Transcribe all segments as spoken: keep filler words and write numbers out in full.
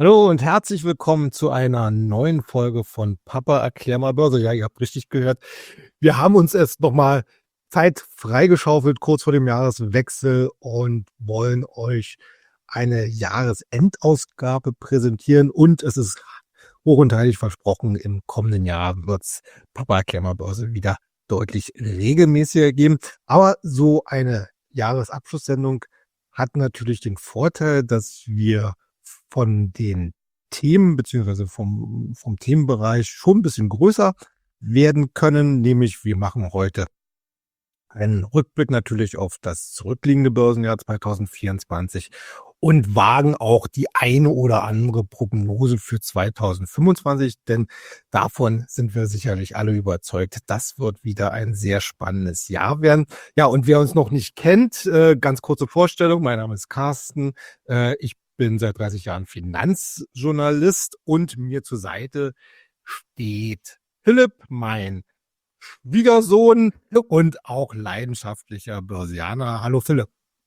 Hallo und herzlich willkommen zu einer neuen Folge von Papa erklär mal Börse. Ja, ihr habt richtig gehört. Wir haben uns erst noch mal Zeit freigeschaufelt kurz vor dem Jahreswechsel und wollen euch eine Jahresendausgabe präsentieren. Und es ist hoch und heilig versprochen, im kommenden Jahr wird's Papa erklär mal Börse wieder deutlich regelmäßiger geben. Aber so eine Jahresabschlusssendung hat natürlich den Vorteil, dass wir von den Themen beziehungsweise vom, vom Themenbereich schon ein bisschen größer werden können. Nämlich wir machen heute einen Rückblick natürlich auf das zurückliegende Börsenjahr zwanzig vierundzwanzig und wagen auch die eine oder andere Prognose für zwanzig fünfundzwanzig, denn davon sind wir sicherlich alle überzeugt. Das wird wieder ein sehr spannendes Jahr werden. Ja, und wer uns noch nicht kennt, äh, ganz kurze Vorstellung. Mein Name ist Carsten. Äh, ich bin seit dreißig Jahren Finanzjournalist und mir zur Seite steht Philipp, mein Schwiegersohn und auch leidenschaftlicher Börsianer. Hallo Philipp.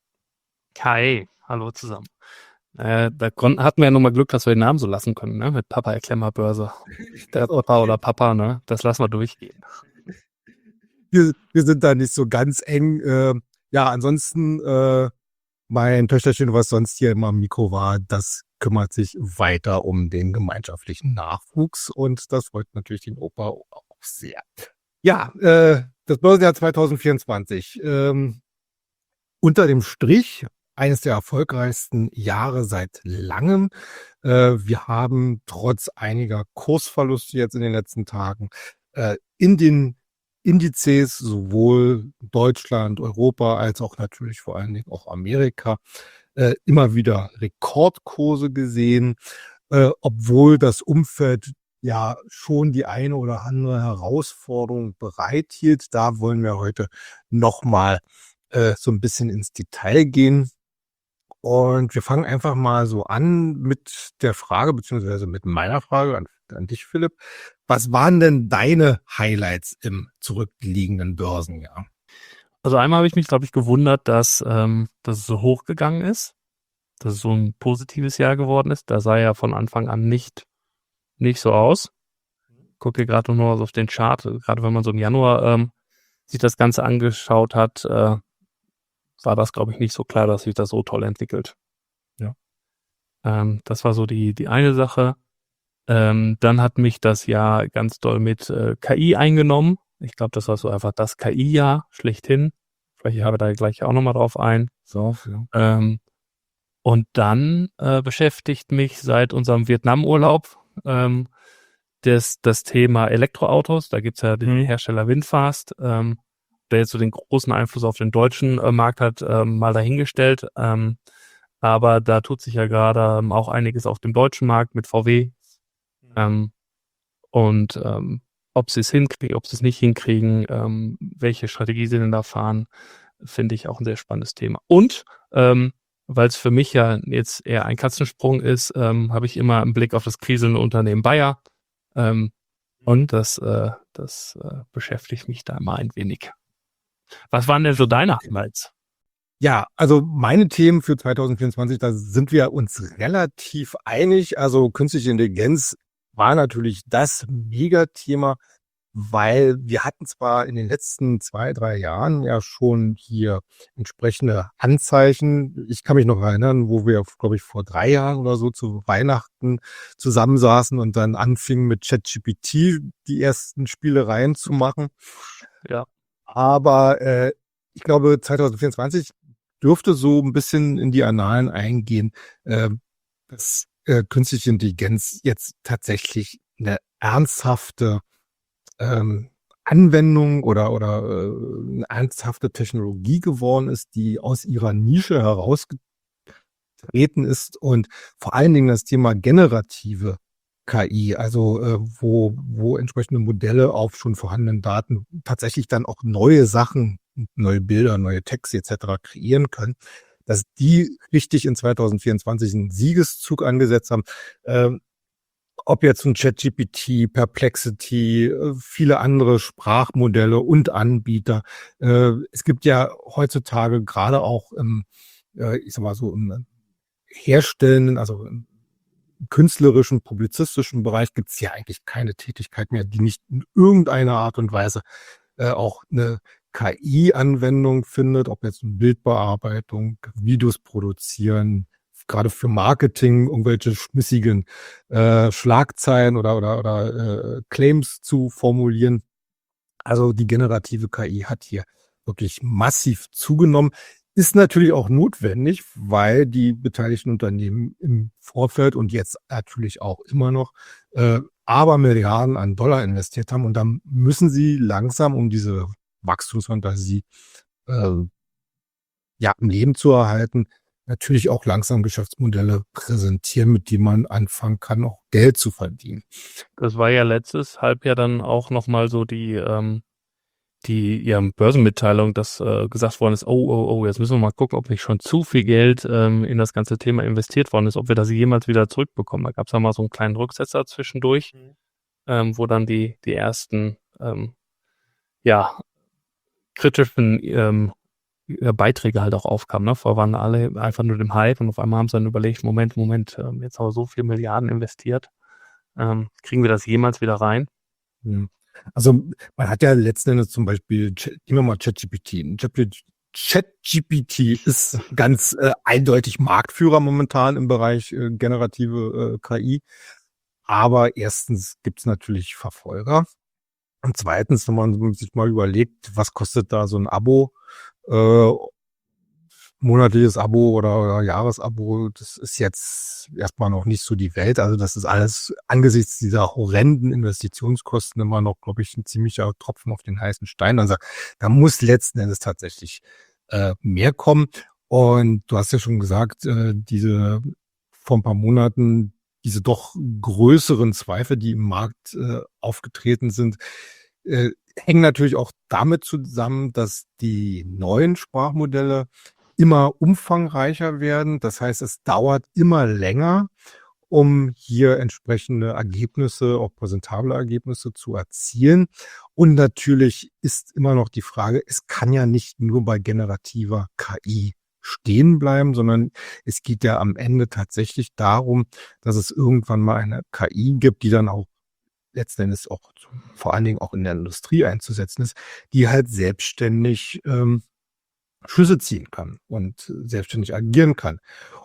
Hi, hallo zusammen. Äh, da kon- hatten wir ja nochmal Glück, dass wir den Namen so lassen können, ne? Mit Papa erklär mal Börse. Der Opa oder Papa, ne? Das lassen wir durchgehen. Wir, wir sind da nicht so ganz eng. Äh, ja, ansonsten äh, mein Töchterchen, was sonst hier immer am Mikro war, das kümmert sich weiter um den gemeinschaftlichen Nachwuchs und das freut natürlich den Opa auch sehr. Ja, äh, das Börsenjahr zwanzig vierundzwanzig. Ähm, unter dem Strich eines der erfolgreichsten Jahre seit langem. Äh, wir haben trotz einiger Kursverluste jetzt in den letzten Tagen äh, in den Indizes sowohl Deutschland, Europa als auch natürlich vor allen Dingen auch Amerika äh, immer wieder Rekordkurse gesehen, äh, obwohl das Umfeld ja schon die eine oder andere Herausforderung bereithielt. Da wollen wir heute nochmal äh, so ein bisschen ins Detail gehen. Und wir fangen einfach mal so an mit der Frage, beziehungsweise mit meiner Frage an, an dich, Philipp. Was waren denn deine Highlights im zurückliegenden Börsenjahr? Also einmal habe ich mich, glaube ich, gewundert, dass, ähm, dass es so hoch gegangen ist, dass es so ein positives Jahr geworden ist. Da sah ja von Anfang an nicht, nicht so aus. Gucke gerade nur auf den Chart, gerade wenn man so im Januar ähm, sich das Ganze angeschaut hat, äh, war das, glaube ich, nicht so klar, dass sich das so toll entwickelt. Ja. Ähm, das war so die, die eine Sache. Ähm, dann hat mich das Jahr ganz doll mit äh, K I eingenommen. Ich glaube, das war so einfach das K I-Jahr schlechthin. Vielleicht habe ich da gleich auch nochmal drauf ein. So, ja. Ähm, und dann äh, beschäftigt mich seit unserem Vietnam-Urlaub ähm, das, das Thema Elektroautos. Da gibt's ja den Mhm. Hersteller Winfast, ähm, der jetzt so den großen Einfluss auf den deutschen äh, Markt hat, ähm, mal dahingestellt. Ähm, aber da tut sich ja gerade ähm, auch einiges auf dem deutschen Markt mit V W. Ähm, und ähm, ob sie es hinkriegen, ob sie es nicht hinkriegen, ähm, welche Strategie sie denn da fahren, finde ich auch ein sehr spannendes Thema. Und ähm, weil es für mich ja jetzt eher ein Katzensprung ist, ähm, habe ich immer einen Blick auf das kriselnde Unternehmen Bayer. Ähm, und das, äh, das äh, beschäftigt mich da mal ein wenig. Was waren denn so deine Highlights? Ja, also meine Themen für zwanzig vierundzwanzig, da sind wir uns relativ einig. Also künstliche Intelligenz war natürlich das Megathema, weil wir hatten zwar in den letzten zwei, drei Jahren ja schon hier entsprechende Anzeichen. Ich kann mich noch erinnern, wo wir, glaube ich, vor drei Jahren oder so zu Weihnachten zusammensaßen und dann anfingen mit ChatGPT die ersten Spielereien zu machen. Ja. Aber äh, ich glaube, zwanzig vierundzwanzig dürfte so ein bisschen in die Annalen eingehen, äh, dass äh, künstliche Intelligenz jetzt tatsächlich eine ernsthafte ähm, Anwendung oder oder äh, eine ernsthafte Technologie geworden ist, die aus ihrer Nische herausgetreten ist und vor allen Dingen das Thema generative K I, also äh, wo wo entsprechende Modelle auf schon vorhandenen Daten tatsächlich dann auch neue Sachen, neue Bilder, neue Texte et cetera kreieren können, dass die richtig in zwanzig vierundzwanzig einen Siegeszug angesetzt haben. Ähm, ob jetzt ein ChatGPT, Perplexity, äh, viele andere Sprachmodelle und Anbieter. Äh, es gibt ja heutzutage gerade auch im, äh, ich sag mal so, im Herstellenden, also im künstlerischen, publizistischen Bereich gibt es ja eigentlich keine Tätigkeit mehr, die nicht in irgendeiner Art und Weise äh, auch eine K I-Anwendung findet, ob jetzt Bildbearbeitung, Videos produzieren, gerade für Marketing irgendwelche schmissigen äh, Schlagzeilen oder oder oder äh, Claims zu formulieren. Also die generative K I hat hier wirklich massiv zugenommen. Ist natürlich auch notwendig, weil die beteiligten Unternehmen im Vorfeld und jetzt natürlich auch immer noch äh, Abermilliarden an Dollar investiert haben. Und dann müssen sie langsam, um diese Wachstumsfantasie äh, ja, am Leben zu erhalten, natürlich auch langsam Geschäftsmodelle präsentieren, mit denen man anfangen kann, auch Geld zu verdienen. Das war ja letztes Halbjahr dann auch nochmal so die, ähm, die ja, Börsenmitteilung, dass äh, gesagt worden ist, oh, oh, oh, jetzt müssen wir mal gucken, ob nicht schon zu viel Geld ähm, in das ganze Thema investiert worden ist, ob wir das jemals wieder zurückbekommen. Da gab es ja mal so einen kleinen Rücksetzer zwischendurch, mhm. ähm, wo dann die, die ersten ähm, ja, kritischen ähm, Beiträge halt auch aufkamen. Ne? Vorher waren alle einfach nur dem Hype und auf einmal haben sie dann überlegt, Moment, Moment, ähm, jetzt haben wir so viele Milliarden investiert. Ähm, kriegen wir das jemals wieder rein? Hm. Also man hat ja letzten Endes zum Beispiel, nehmen wir mal ChatGPT. ChatGPT ist ganz äh, eindeutig Marktführer momentan im Bereich äh, generative äh, K I. Aber erstens gibt es natürlich Verfolger. Und zweitens, wenn man sich mal überlegt, was kostet da so ein Abo, äh, monatliches Abo oder, oder Jahresabo, das ist jetzt erstmal noch nicht so die Welt. Also das ist alles angesichts dieser horrenden Investitionskosten immer noch, glaube ich, ein ziemlicher Tropfen auf den heißen Stein. Also da muss letzten Endes tatsächlich äh, mehr kommen. Und du hast ja schon gesagt, äh, diese vor ein paar Monaten, diese doch größeren Zweifel, die im Markt äh, aufgetreten sind, äh, hängen natürlich auch damit zusammen, dass die neuen Sprachmodelle immer umfangreicher werden. Das heißt, es dauert immer länger, um hier entsprechende Ergebnisse, auch präsentable Ergebnisse zu erzielen. Und natürlich ist immer noch die Frage, es kann ja nicht nur bei generativer K I stehen bleiben, sondern es geht ja am Ende tatsächlich darum, dass es irgendwann mal eine K I gibt, die dann auch letzten Endes auch vor allen Dingen auch in der Industrie einzusetzen ist, die halt selbstständig ähm, Schlüsse ziehen kann und selbstständig agieren kann.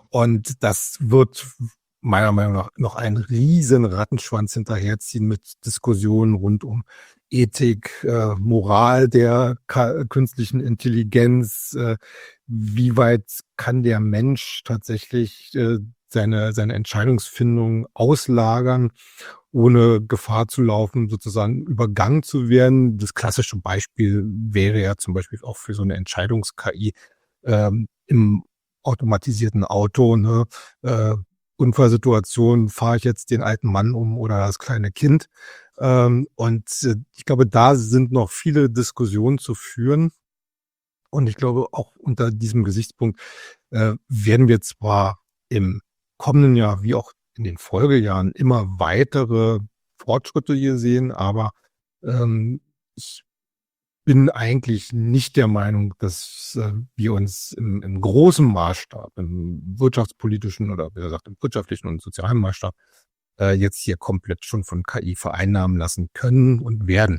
Und das wird meiner Meinung nach noch einen riesen Rattenschwanz hinterherziehen mit Diskussionen rund um Ethik, äh, Moral der Ka- künstlichen Intelligenz, äh, wie weit kann der Mensch tatsächlich äh, seine, seine Entscheidungsfindung auslagern, ohne Gefahr zu laufen, sozusagen übergangen zu werden. Das klassische Beispiel wäre ja zum Beispiel auch für so eine Entscheidungs-K I ähm, im automatisierten Auto, ne? Äh, Unfallsituation, fahre ich jetzt den alten Mann um oder das kleine Kind? Ähm, und äh, ich glaube, da sind noch viele Diskussionen zu führen. Und ich glaube, auch unter diesem Gesichtspunkt äh, werden wir zwar im kommenden Jahr wie auch in den Folgejahren immer weitere Fortschritte hier sehen, aber ähm, ich bin eigentlich nicht der Meinung, dass äh, wir uns im, im großen Maßstab, im wirtschaftspolitischen oder wie gesagt im wirtschaftlichen und sozialen Maßstab äh, jetzt hier komplett schon von K I vereinnahmen lassen können und werden.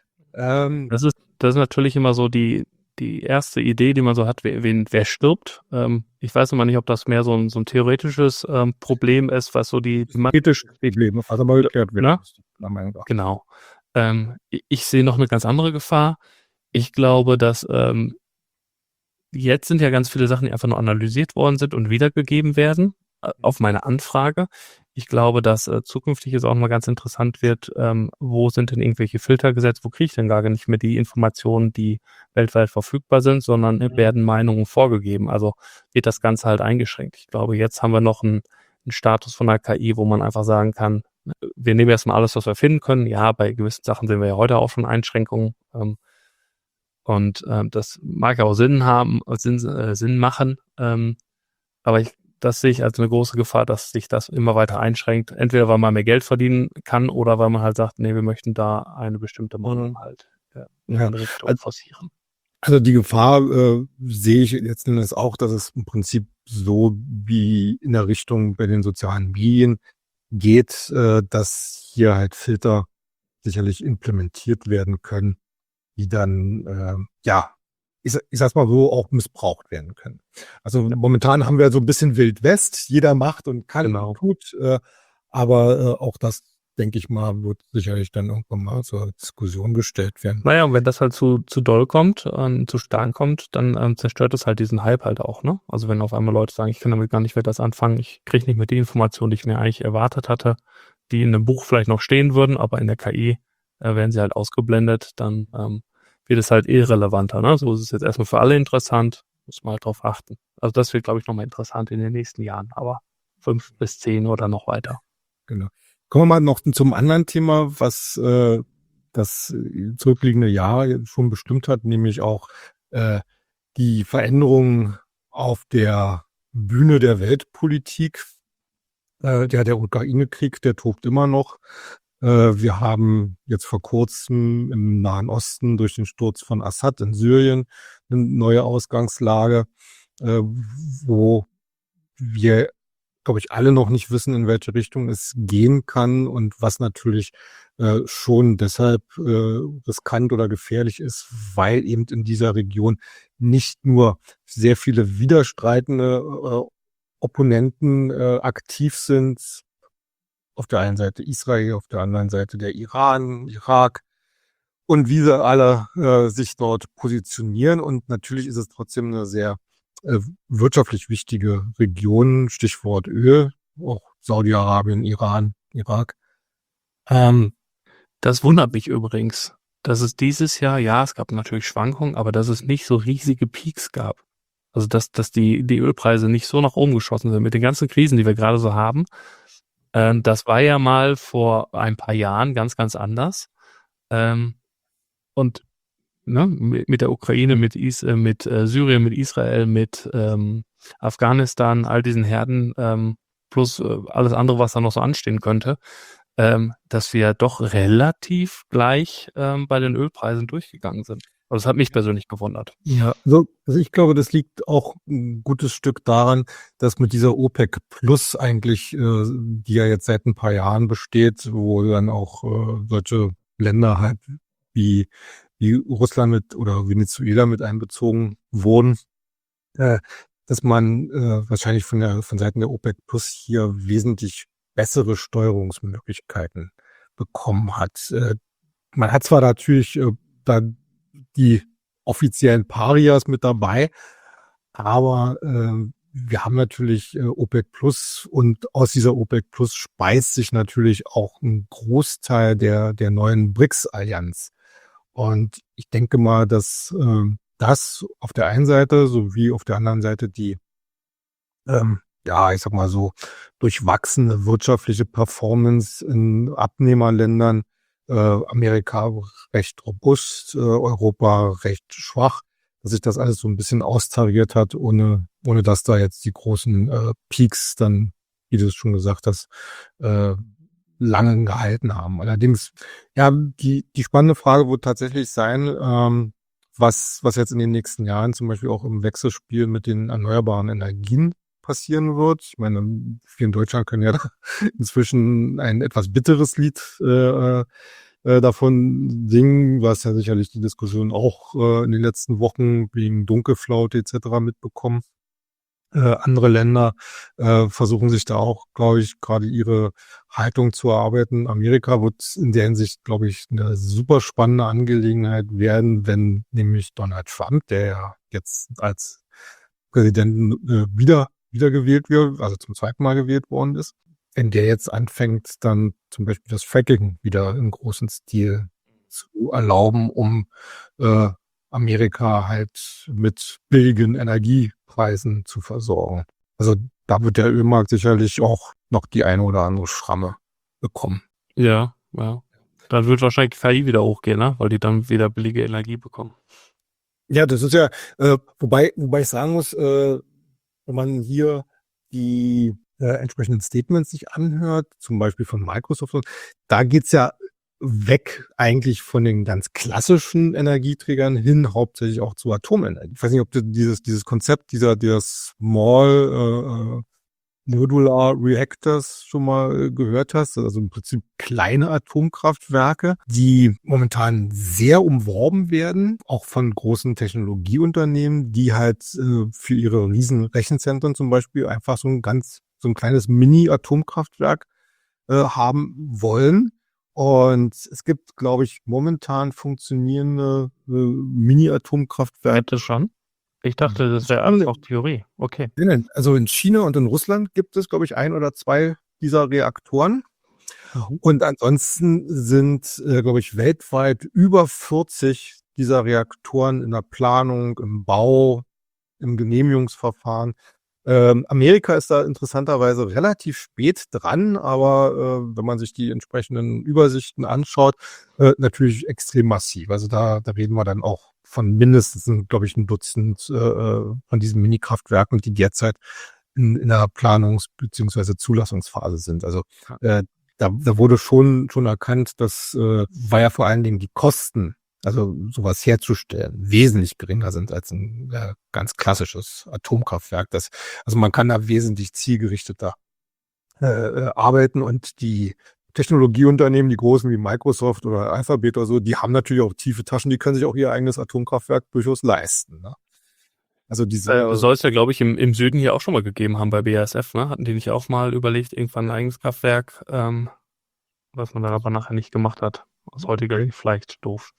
Ähm, Das ist, das ist natürlich immer so die, die erste Idee, die man so hat, wer, wen, wer stirbt. Ähm, ich weiß immer nicht, ob das mehr so ein, so ein theoretisches ähm, Problem ist, was so die... die ethische Probleme, also mal geklärt wird. Ne? Genau. Ähm, ich, ich sehe noch eine ganz andere Gefahr. Ich glaube, dass ähm, jetzt sind ja ganz viele Sachen, die einfach nur analysiert worden sind und wiedergegeben werden äh, auf meine Anfrage. Ich glaube, dass äh, zukünftig es auch mal ganz interessant wird, ähm, wo sind denn irgendwelche Filter gesetzt, wo kriege ich denn gar nicht mehr die Informationen, die weltweit verfügbar sind, sondern äh, werden Meinungen vorgegeben. Also wird das Ganze halt eingeschränkt. Ich glaube, jetzt haben wir noch einen, einen Status von der K I, wo man einfach sagen kann, wir nehmen erstmal alles, was wir finden können. Ja, bei gewissen Sachen sehen wir ja heute auch schon Einschränkungen. Ähm, und ähm, das mag auch Sinn haben, Sinn, äh, Sinn machen. Ähm, aber ich, das sehe ich als eine große Gefahr, dass sich das immer weiter einschränkt. Entweder weil man mehr Geld verdienen kann oder weil man halt sagt, nee, wir möchten da eine bestimmte Meinung halt äh, in Ja, eine Richtung also- forcieren. Also die Gefahr äh, sehe ich letzten Endes auch, dass es im Prinzip so wie in der Richtung bei den sozialen Medien geht, äh, dass hier halt Filter sicherlich implementiert werden können, die dann, äh, ja, ich, ich sag's mal so, auch missbraucht werden können. Also momentan haben wir so ein bisschen Wild West, jeder macht und kann Genau. und tut, äh, aber äh, auch das, denke ich mal, wird sicherlich dann irgendwann mal zur Diskussion gestellt werden. Naja, und wenn das halt zu, zu doll kommt, äh, zu stark kommt, dann ähm, zerstört das halt diesen Hype halt auch, ne? Also wenn auf einmal Leute sagen, ich kann damit gar nicht mehr das anfangen, ich kriege nicht mehr die Informationen, die ich mir eigentlich erwartet hatte, die in einem Buch vielleicht noch stehen würden, aber in der K I äh, werden sie halt ausgeblendet, dann ähm, wird es halt irrelevanter, ne? So ist es jetzt erstmal für alle interessant, muss man halt drauf achten. Also das wird, glaube ich, nochmal interessant in den nächsten Jahren, aber fünf bis zehn oder noch weiter. Genau. Kommen wir mal noch zum anderen Thema, was äh, das zurückliegende Jahr schon bestimmt hat, nämlich auch äh, die Veränderungen auf der Bühne der Weltpolitik. Äh, ja, der Ukraine-Krieg, der tobt immer noch. Äh, wir haben jetzt vor kurzem im Nahen Osten durch den Sturz von Assad in Syrien eine neue Ausgangslage, äh, wo wir, glaube ich, alle noch nicht wissen, in welche Richtung es gehen kann und was natürlich äh, schon deshalb äh, riskant oder gefährlich ist, weil eben in dieser Region nicht nur sehr viele widerstreitende äh, Opponenten äh, aktiv sind. Auf der einen Seite Israel, auf der anderen Seite der Iran, Irak und wie sie alle äh, sich dort positionieren. Und natürlich ist es trotzdem eine sehr äh, wirtschaftlich wichtige Region, Stichwort Öl, auch Saudi-Arabien, Iran, Irak. Ähm, das wundert mich übrigens, dass es dieses Jahr, ja, es gab natürlich Schwankungen, aber dass es nicht so riesige Peaks gab. Also dass, dass die, die Ölpreise nicht so nach oben geschossen sind mit den ganzen Krisen, die wir gerade so haben. Ähm, das war ja mal vor ein paar Jahren ganz, ganz anders. Ähm, und ne, mit, mit der Ukraine, mit, Is äh, mit äh, Syrien, mit Israel, mit ähm, Afghanistan, all diesen Herden, ähm, plus äh, alles andere, was da noch so anstehen könnte, ähm, dass wir doch relativ gleich ähm, bei den Ölpreisen durchgegangen sind. Also das hat mich persönlich gewundert. Ja, also, also ich glaube, das liegt auch ein gutes Stück daran, dass mit dieser OPEC Plus eigentlich, äh, die ja jetzt seit ein paar Jahren besteht, wo dann auch äh, solche Länder halt wie, wie Russland mit oder Venezuela mit einbezogen wurden, äh, dass man äh, wahrscheinlich von der von Seiten der OPEC Plus hier wesentlich bessere Steuerungsmöglichkeiten bekommen hat. Äh, man hat zwar natürlich äh, da die offiziellen Parias mit dabei, aber äh, wir haben natürlich äh, OPEC Plus und aus dieser OPEC Plus speist sich natürlich auch ein Großteil der der neuen BRICS-Allianz. Und ich denke mal, dass äh, das auf der einen Seite sowie auf der anderen Seite die ähm, ja, ich sag mal so, durchwachsene wirtschaftliche Performance in Abnehmerländern, äh, Amerika recht robust, äh, Europa recht schwach, dass sich das alles so ein bisschen austariert hat, ohne, ohne dass da jetzt die großen äh, Peaks dann, wie du es schon gesagt hast, äh, lange gehalten haben. Allerdings, ja, die, die spannende Frage wird tatsächlich sein, ähm, was, was jetzt in den nächsten Jahren zum Beispiel auch im Wechselspiel mit den erneuerbaren Energien passieren wird. Ich meine, wir in Deutschland können ja inzwischen ein etwas bitteres Lied äh, äh, davon singen, was ja sicherlich die Diskussion auch äh, in den letzten Wochen wegen Dunkelflaute et cetera mitbekommen. Äh, andere Länder äh, versuchen sich da auch, glaube ich, gerade ihre Haltung zu erarbeiten. Amerika wird in der Hinsicht, glaube ich, eine super spannende Angelegenheit werden, wenn nämlich Donald Trump, der ja jetzt als Präsident äh, wieder wiedergewählt wird, also zum zweiten Mal gewählt worden ist, wenn der jetzt anfängt, dann zum Beispiel das Fracking wieder im großen Stil zu erlauben, um äh, Amerika halt mit billigen Energiepreisen zu versorgen. Also da wird der Ölmarkt sicherlich auch noch die eine oder andere Schramme bekommen. Ja, ja. Dann wird wahrscheinlich K I wieder hochgehen, ne? Weil die dann wieder billige Energie bekommen. Ja, das ist ja, äh, wobei, wobei ich sagen muss, äh, wenn man hier die äh, entsprechenden Statements sich anhört, zum Beispiel von Microsoft, da geht's ja weg eigentlich von den ganz klassischen Energieträgern hin, hauptsächlich auch zu Atomenergie. Ich weiß nicht, ob du dieses dieses Konzept dieser dieser Small äh, Modular Reactors schon mal gehört hast, also im Prinzip kleine Atomkraftwerke, die momentan sehr umworben werden, auch von großen Technologieunternehmen, die halt äh, für ihre riesen Rechenzentren zum Beispiel einfach so ein ganz, so ein kleines Mini-Atomkraftwerk äh, haben wollen. Und es gibt, glaube ich, momentan funktionierende äh, Mini-Atomkraftwerke. Hätte schon. Ich dachte, das wäre alles auch Theorie. Okay. Also in China und in Russland gibt es, glaube ich, ein oder zwei dieser Reaktoren. Mhm. Und ansonsten sind, äh, glaube ich, weltweit über vierzig dieser Reaktoren in der Planung, im Bau, im Genehmigungsverfahren. Ähm, Amerika ist da interessanterweise relativ spät dran, aber äh, wenn man sich die entsprechenden Übersichten anschaut, äh, natürlich extrem massiv. Also da, da reden wir dann auch von mindestens, glaube ich, ein Dutzend äh, von diesen Mini-Kraftwerken, die derzeit in, in der Planungs- bzw. Zulassungsphase sind. Also äh, da, da wurde schon, schon erkannt, dass äh, war ja vor allen Dingen die Kosten, also sowas herzustellen, wesentlich geringer sind als ein äh, ganz klassisches Atomkraftwerk. Das, also man kann da wesentlich zielgerichteter äh, äh, arbeiten und die Technologieunternehmen, die großen wie Microsoft oder Alphabet oder so, die haben natürlich auch tiefe Taschen, die können sich auch ihr eigenes Atomkraftwerk durchaus leisten. Ne? Also diese Äh, soll es ja, glaube ich, im, im Süden hier auch schon mal gegeben haben bei B A S F, ne? Hatten die nicht auch mal überlegt, irgendwann ein eigenes Kraftwerk, ähm, was man dann aber nachher nicht gemacht hat. Aus heutiger Sicht vielleicht doof.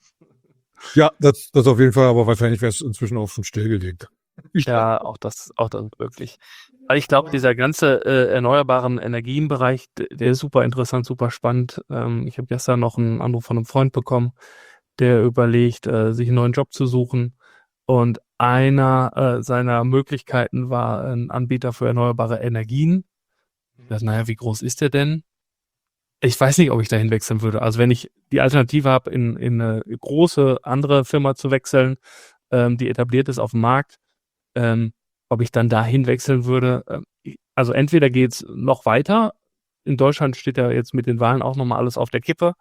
Ja, das, das auf jeden Fall, aber wahrscheinlich wäre es inzwischen auch schon stillgelegt. Ja, auch das, auch das wirklich. Weil ich glaube, dieser ganze äh, erneuerbaren Energienbereich, d- der ist super interessant, super spannend. Ähm, ich habe gestern noch einen Anruf von einem Freund bekommen, der überlegt, äh, sich einen neuen Job zu suchen. Und einer äh, seiner Möglichkeiten war ein Anbieter für erneuerbare Energien. Ich dachte, naja, wie groß ist der denn? Ich weiß nicht, ob ich dahin wechseln würde. Also wenn ich die Alternative habe, in, in eine große andere Firma zu wechseln, ähm, die etabliert ist auf dem Markt, ähm, ob ich dann dahin wechseln würde. Ähm, also entweder geht's noch weiter. In Deutschland steht ja jetzt mit den Wahlen auch nochmal alles auf der Kippe.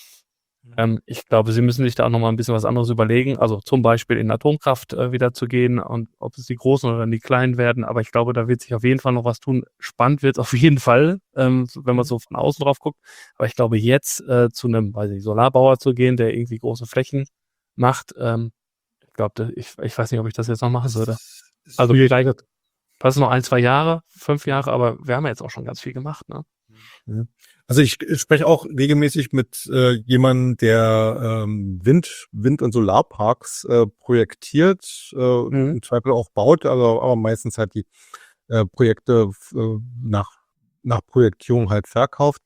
Ähm, ich glaube, sie müssen sich da auch nochmal ein bisschen was anderes überlegen. Also zum Beispiel in Atomkraft äh, wieder zu gehen und ob es die Großen oder die Kleinen werden. Aber ich glaube, da wird sich auf jeden Fall noch was tun. Spannend wird es auf jeden Fall, ähm, so- wenn man so von außen drauf guckt. Aber ich glaube, jetzt äh, zu einem, weiß ich, Solarbauer zu gehen, der irgendwie große Flächen macht, ähm, ich glaube, ich, ich weiß nicht, ob ich das jetzt noch machen würde. Also vielleicht, was noch ein, zwei Jahre, fünf Jahre, aber wir haben ja jetzt auch schon ganz viel gemacht, ne? Also ich spreche auch regelmäßig mit äh, jemandem, der ähm, Wind, Wind- und Solarparks äh, projektiert, äh, Mhm. im Zweifel auch baut, also aber meistens halt die äh, Projekte äh, nach nach Projektierung halt verkauft.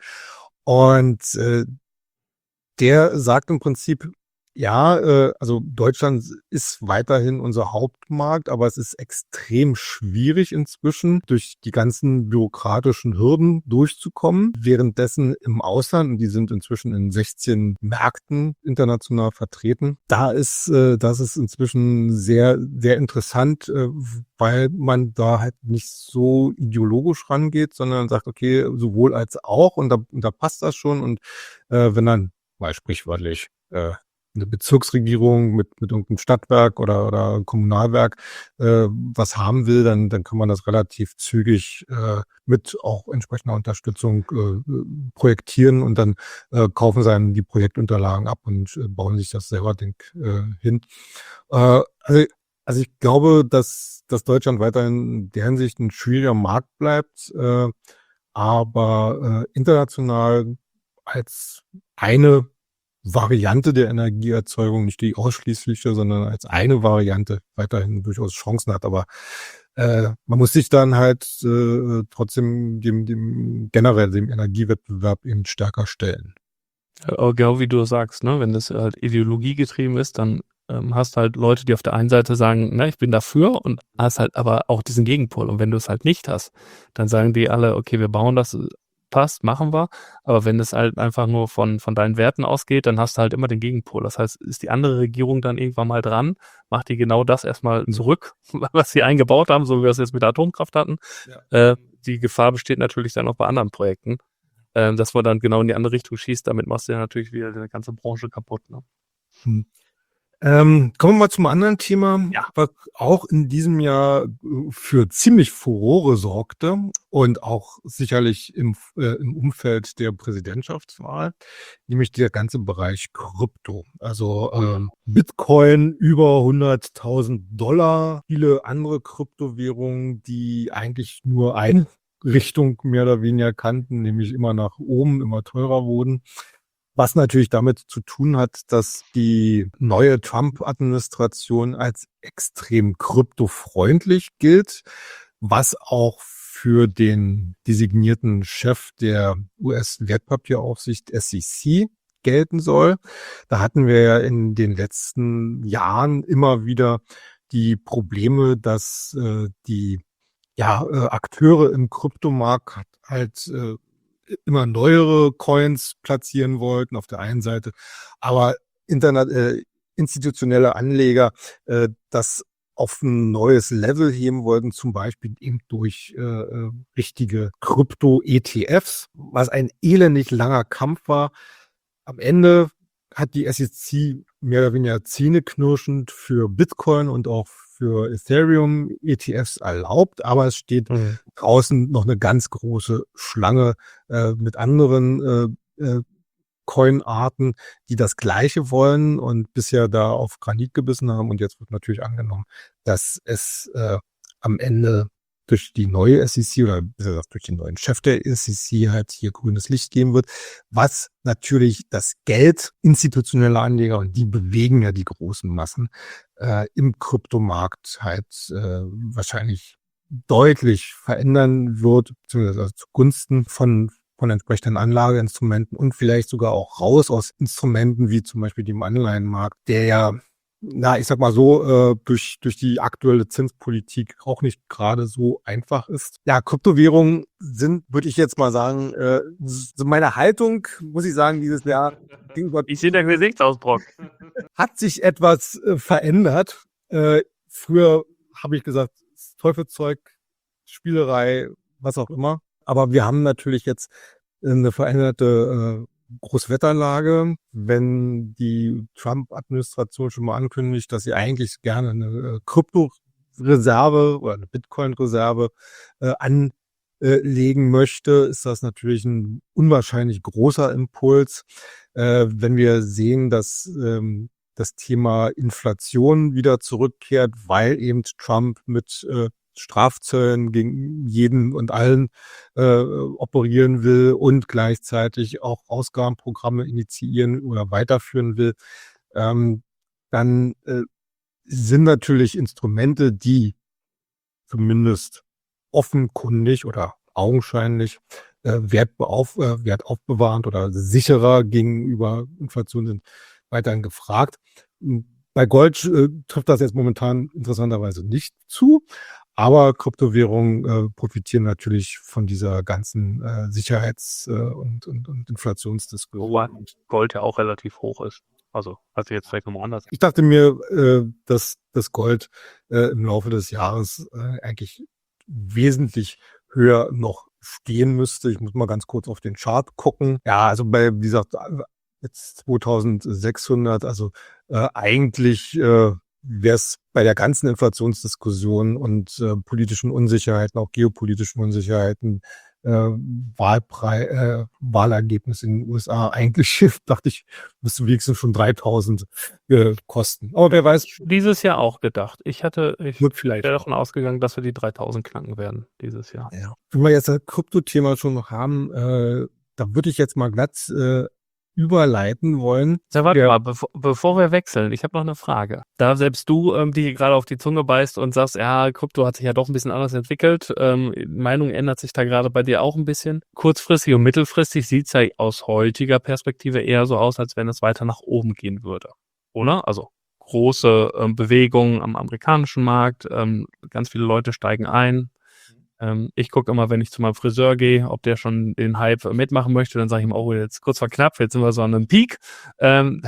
Und äh, der sagt im Prinzip, ja, äh, also Deutschland ist weiterhin unser Hauptmarkt, aber es ist extrem schwierig inzwischen, durch die ganzen bürokratischen Hürden durchzukommen. Währenddessen im Ausland, und die sind inzwischen in sechzehn Märkten international vertreten, da ist, äh, das ist inzwischen sehr, sehr interessant, äh, weil man da halt nicht so ideologisch rangeht, sondern sagt, okay, sowohl als auch, und da, und da passt das schon. Und äh, wenn dann mal sprichwörtlich äh, eine Bezirksregierung mit, mit irgendeinem Stadtwerk oder, oder Kommunalwerk äh, was haben will, dann, dann kann man das relativ zügig äh, mit auch entsprechender Unterstützung äh, projektieren und dann äh, kaufen sie dann die Projektunterlagen ab und äh, bauen sich das selber denk, äh, hin. Äh, also, also ich glaube, dass, dass Deutschland weiterhin in der Hinsicht ein schwieriger Markt bleibt, äh, aber äh, international als eine Variante der Energieerzeugung, nicht die ausschließliche, sondern als eine Variante weiterhin durchaus Chancen hat. Aber äh, man muss sich dann halt äh, trotzdem dem, dem generell dem Energiewettbewerb eben stärker stellen. Aber genau wie du sagst, ne, wenn das halt ideologiegetrieben ist, dann ähm, hast halt Leute, die auf der einen Seite sagen, ne, ich bin dafür und hast halt aber auch diesen Gegenpol. Und wenn du es halt nicht hast, dann sagen die alle, okay, wir bauen das, passt, machen wir. Aber wenn es halt einfach nur von, von deinen Werten ausgeht, dann hast du halt immer den Gegenpol. Das heißt, ist die andere Regierung dann irgendwann mal dran, macht die genau das erstmal zurück, was sie eingebaut haben, so wie wir es jetzt mit der Atomkraft hatten. Ja. Äh, die Gefahr besteht natürlich dann auch bei anderen Projekten, ähm, dass man dann genau in die andere Richtung schießt. Damit machst du ja natürlich wieder eine ganze Branche kaputt. Ne? Hm. Ähm, kommen wir mal zum anderen Thema, Ja. was auch in diesem Jahr äh, für ziemlich Furore sorgte und auch sicherlich im, äh, im Umfeld der Präsidentschaftswahl, nämlich der ganze Bereich Krypto. Also ähm, Bitcoin über hunderttausend Dollar, viele andere Kryptowährungen, die eigentlich nur eine Richtung mehr oder weniger kannten, nämlich immer nach oben, immer teurer wurden. Was natürlich damit zu tun hat, dass die neue Trump-Administration als extrem kryptofreundlich gilt, was auch für den designierten Chef der U S-Wertpapieraufsicht S E C gelten soll. Da hatten wir ja in den letzten Jahren immer wieder die Probleme, dass äh, die ja, äh, Akteure im Kryptomarkt halt äh, immer neuere Coins platzieren wollten auf der einen Seite, aber Internet, äh, institutionelle Anleger äh, das auf ein neues Level heben wollten, zum Beispiel eben durch äh, äh, richtige Krypto-E T Fs, was ein elendig langer Kampf war. Am Ende hat die S E C mehr oder weniger zähneknirschend für Bitcoin und auch für Ethereum E T Fs erlaubt, aber es steht Mhm. draußen noch eine ganz große Schlange äh, mit anderen äh, äh, Coin-Arten, die das Gleiche wollen und bisher da auf Granit gebissen haben. Und jetzt wird natürlich angenommen, dass es äh, am Ende durch die neue S E C oder besser gesagt durch den neuen Chef der S E C halt hier grünes Licht geben wird, was natürlich das Geld institutioneller Anleger, und die bewegen ja die großen Massen, äh, im Kryptomarkt halt äh, wahrscheinlich deutlich verändern wird, beziehungsweise also zugunsten von von entsprechenden Anlageinstrumenten und vielleicht sogar auch raus aus Instrumenten wie zum Beispiel dem Anleihenmarkt, der ja, na, ich sag mal so, äh, durch durch die aktuelle Zinspolitik auch nicht gerade so einfach ist. Ja, Kryptowährungen sind, würde ich jetzt mal sagen, äh, so meine Haltung, muss ich sagen, dieses Jahr gegenüber Ich sehe den Gesichtsausdruck. hat sich etwas äh, verändert. Äh, früher habe ich gesagt, Teufelszeug, Spielerei, was auch immer. Aber wir haben natürlich jetzt eine veränderte äh, Großwetterlage. Wenn die Trump-Administration schon mal ankündigt, dass sie eigentlich gerne eine äh, Kryptoreserve oder eine Bitcoin-Reserve äh, anlegen möchte, ist das natürlich ein unwahrscheinlich großer Impuls. Äh, wenn wir sehen, dass ähm, das Thema Inflation wieder zurückkehrt, weil eben Trump mit äh, Strafzöllen gegen jeden und allen äh, operieren will und gleichzeitig auch Ausgabenprogramme initiieren oder weiterführen will, ähm, dann äh, sind natürlich Instrumente, die zumindest offenkundig oder augenscheinlich äh, Wert, beauf, äh, Wert aufbewahrend oder sicherer gegenüber Inflation sind, weiterhin gefragt. Bei Gold äh, trifft das jetzt momentan interessanterweise nicht zu, aber Kryptowährungen äh, profitieren natürlich von dieser ganzen äh, Sicherheits- äh, und, und, und Inflationsdiskussion. Wobei Gold ja auch relativ hoch ist. Also, also jetzt vielleicht nochmal anders. Ich dachte mir, äh, dass das Gold äh, im Laufe des Jahres äh, eigentlich wesentlich höher noch stehen müsste. Ich muss mal ganz kurz auf den Chart gucken. Ja, also bei, wie gesagt, jetzt zweitausendsechshundert, also äh, eigentlich äh, wäre es bei der ganzen Inflationsdiskussion und äh, politischen Unsicherheiten, auch geopolitischen Unsicherheiten, äh, Wahlprei äh, Wahlergebnis in den U S A eigentlich, dachte ich, müsste wenigstens schon dreitausend äh, kosten. Aber wer weiß. Dieses Jahr auch gedacht. Ich hatte, ich Wird vielleicht wäre auch. davon ausgegangen, dass wir die dreitausend knacken werden dieses Jahr. Ja. Wenn wir jetzt das Krypto-Thema schon noch haben, äh, da würde ich jetzt mal glatt äh, überleiten wollen. Ja, warte Ja. mal, bevor, bevor wir wechseln, ich habe noch eine Frage. Da selbst du ähm, die gerade auf die Zunge beißt und sagst, ja, Krypto hat sich ja doch ein bisschen anders entwickelt, ähm, Meinung ändert sich da gerade bei dir auch ein bisschen. Kurzfristig und mittelfristig sieht es ja aus heutiger Perspektive eher so aus, als wenn es weiter nach oben gehen würde, oder? Also große ähm, Bewegungen am amerikanischen Markt, ähm, ganz viele Leute steigen ein. Ähm, ich gucke immer, wenn ich zu meinem Friseur gehe, ob der schon den Hype mitmachen möchte, dann sage ich ihm, oh, jetzt kurz vor knapp, jetzt sind wir so an einem Peak. Ähm,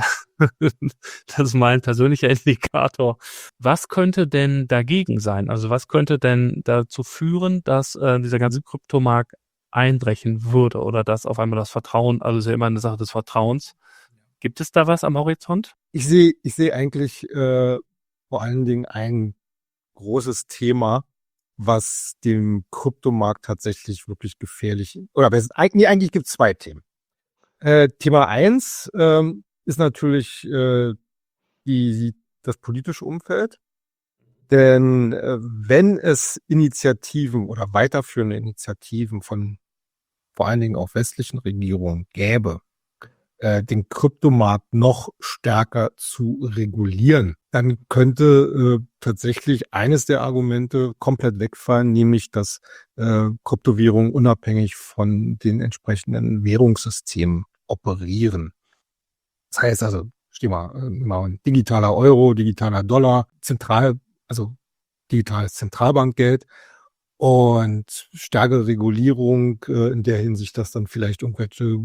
das ist mein persönlicher Indikator. Was könnte denn dagegen sein? Also was könnte denn dazu führen, dass äh, dieser ganze Kryptomarkt einbrechen würde oder dass auf einmal das Vertrauen, also ist ja immer eine Sache des Vertrauens. Gibt es da was am Horizont? ich sehe, ich sehe eigentlich äh, vor allen Dingen ein großes Thema, was dem Kryptomarkt tatsächlich wirklich gefährlich, oder besser, eig- nee, eigentlich gibt es zwei Themen. Äh, Thema eins ähm, ist natürlich äh, die, das politische Umfeld. Denn äh, wenn es Initiativen oder weiterführende Initiativen von vor allen Dingen auch westlichen Regierungen gäbe, äh, den Kryptomarkt noch stärker zu regulieren, dann könnte äh, tatsächlich eines der Argumente komplett wegfallen, nämlich dass äh, Kryptowährungen unabhängig von den entsprechenden Währungssystemen operieren. Das heißt also, steh mal, äh, mal ein digitaler Euro, digitaler Dollar, zentral, also digitales Zentralbankgeld und stärkere Regulierung äh, in der Hinsicht, dass dann vielleicht irgendwelche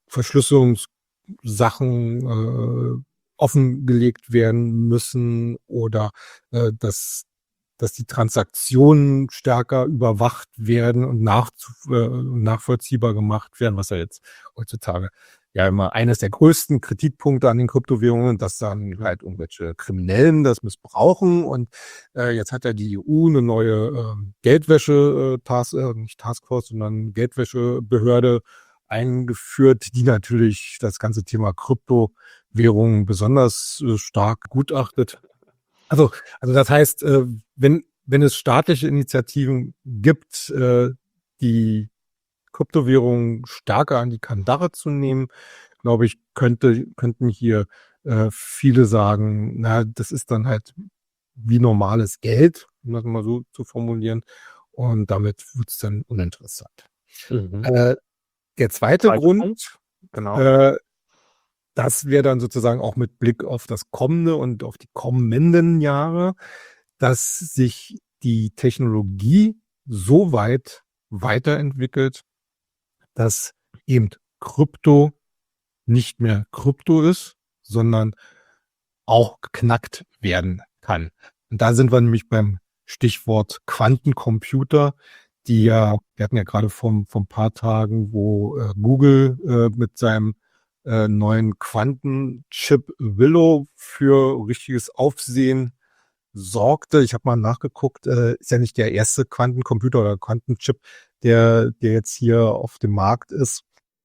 Verschlüsselungssachen äh, offengelegt werden müssen oder äh, dass dass die Transaktionen stärker überwacht werden und nach, äh, nachvollziehbar gemacht werden, was ja jetzt heutzutage ja immer eines der größten Kritikpunkte an den Kryptowährungen, dass dann halt irgendwelche Kriminellen das missbrauchen. Und äh, jetzt hat ja die E U eine neue äh, Geldwäsche, äh, Task, äh, nicht Taskforce, sondern Geldwäschebehörde eingeführt, die natürlich das ganze Thema Kryptowährungen besonders äh, stark gutachtet. Also, also das heißt, äh, wenn, wenn es staatliche Initiativen gibt, äh, die Kryptowährungen stärker an die Kandare zu nehmen, glaube ich, könnte, könnten hier äh, viele sagen, na, das ist dann halt wie normales Geld, um das mal so zu formulieren. Und damit wird es dann uninteressant. Mhm. Äh, der zweite Zweiter Grund, Punkt, genau. äh, das wäre dann sozusagen auch mit Blick auf das kommende und auf die kommenden Jahre, dass sich die Technologie so weit weiterentwickelt, dass eben Krypto nicht mehr Krypto ist, sondern auch geknackt werden kann. Und da sind wir nämlich beim Stichwort Quantencomputer, die ja, wir hatten ja gerade vor, vor ein paar Tagen, wo äh, Google äh, mit seinem äh, neuen Quantenchip Willow für richtiges Aufsehen sorgte. Ich habe mal nachgeguckt, äh, ist ja nicht der erste Quantencomputer oder Quantenchip, der, der jetzt hier auf dem Markt ist.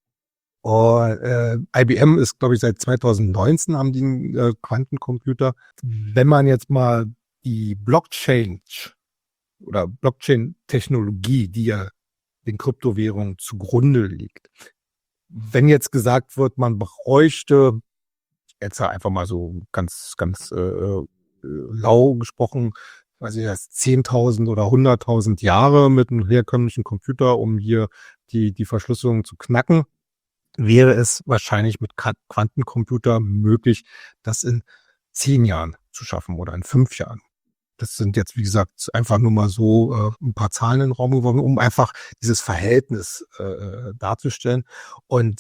Und äh, I B M ist, glaube ich, seit zweitausendneunzehn haben die einen äh, Quantencomputer. Wenn man jetzt mal die Blockchain oder Blockchain-Technologie, die ja den Kryptowährungen zugrunde liegt, wenn jetzt gesagt wird, man bräuchte, jetzt einfach mal so ganz, ganz äh, äh, lau gesprochen, weiß ich das, zehntausend oder hunderttausend Jahre mit einem herkömmlichen Computer, um hier die, die Verschlüsselung zu knacken, wäre es wahrscheinlich mit Quantencomputer möglich, das in zehn Jahren zu schaffen oder in fünf Jahren. Das sind jetzt, wie gesagt, einfach nur mal so äh, ein paar Zahlen in den Raum geworfen, um einfach dieses Verhältnis äh, darzustellen. Und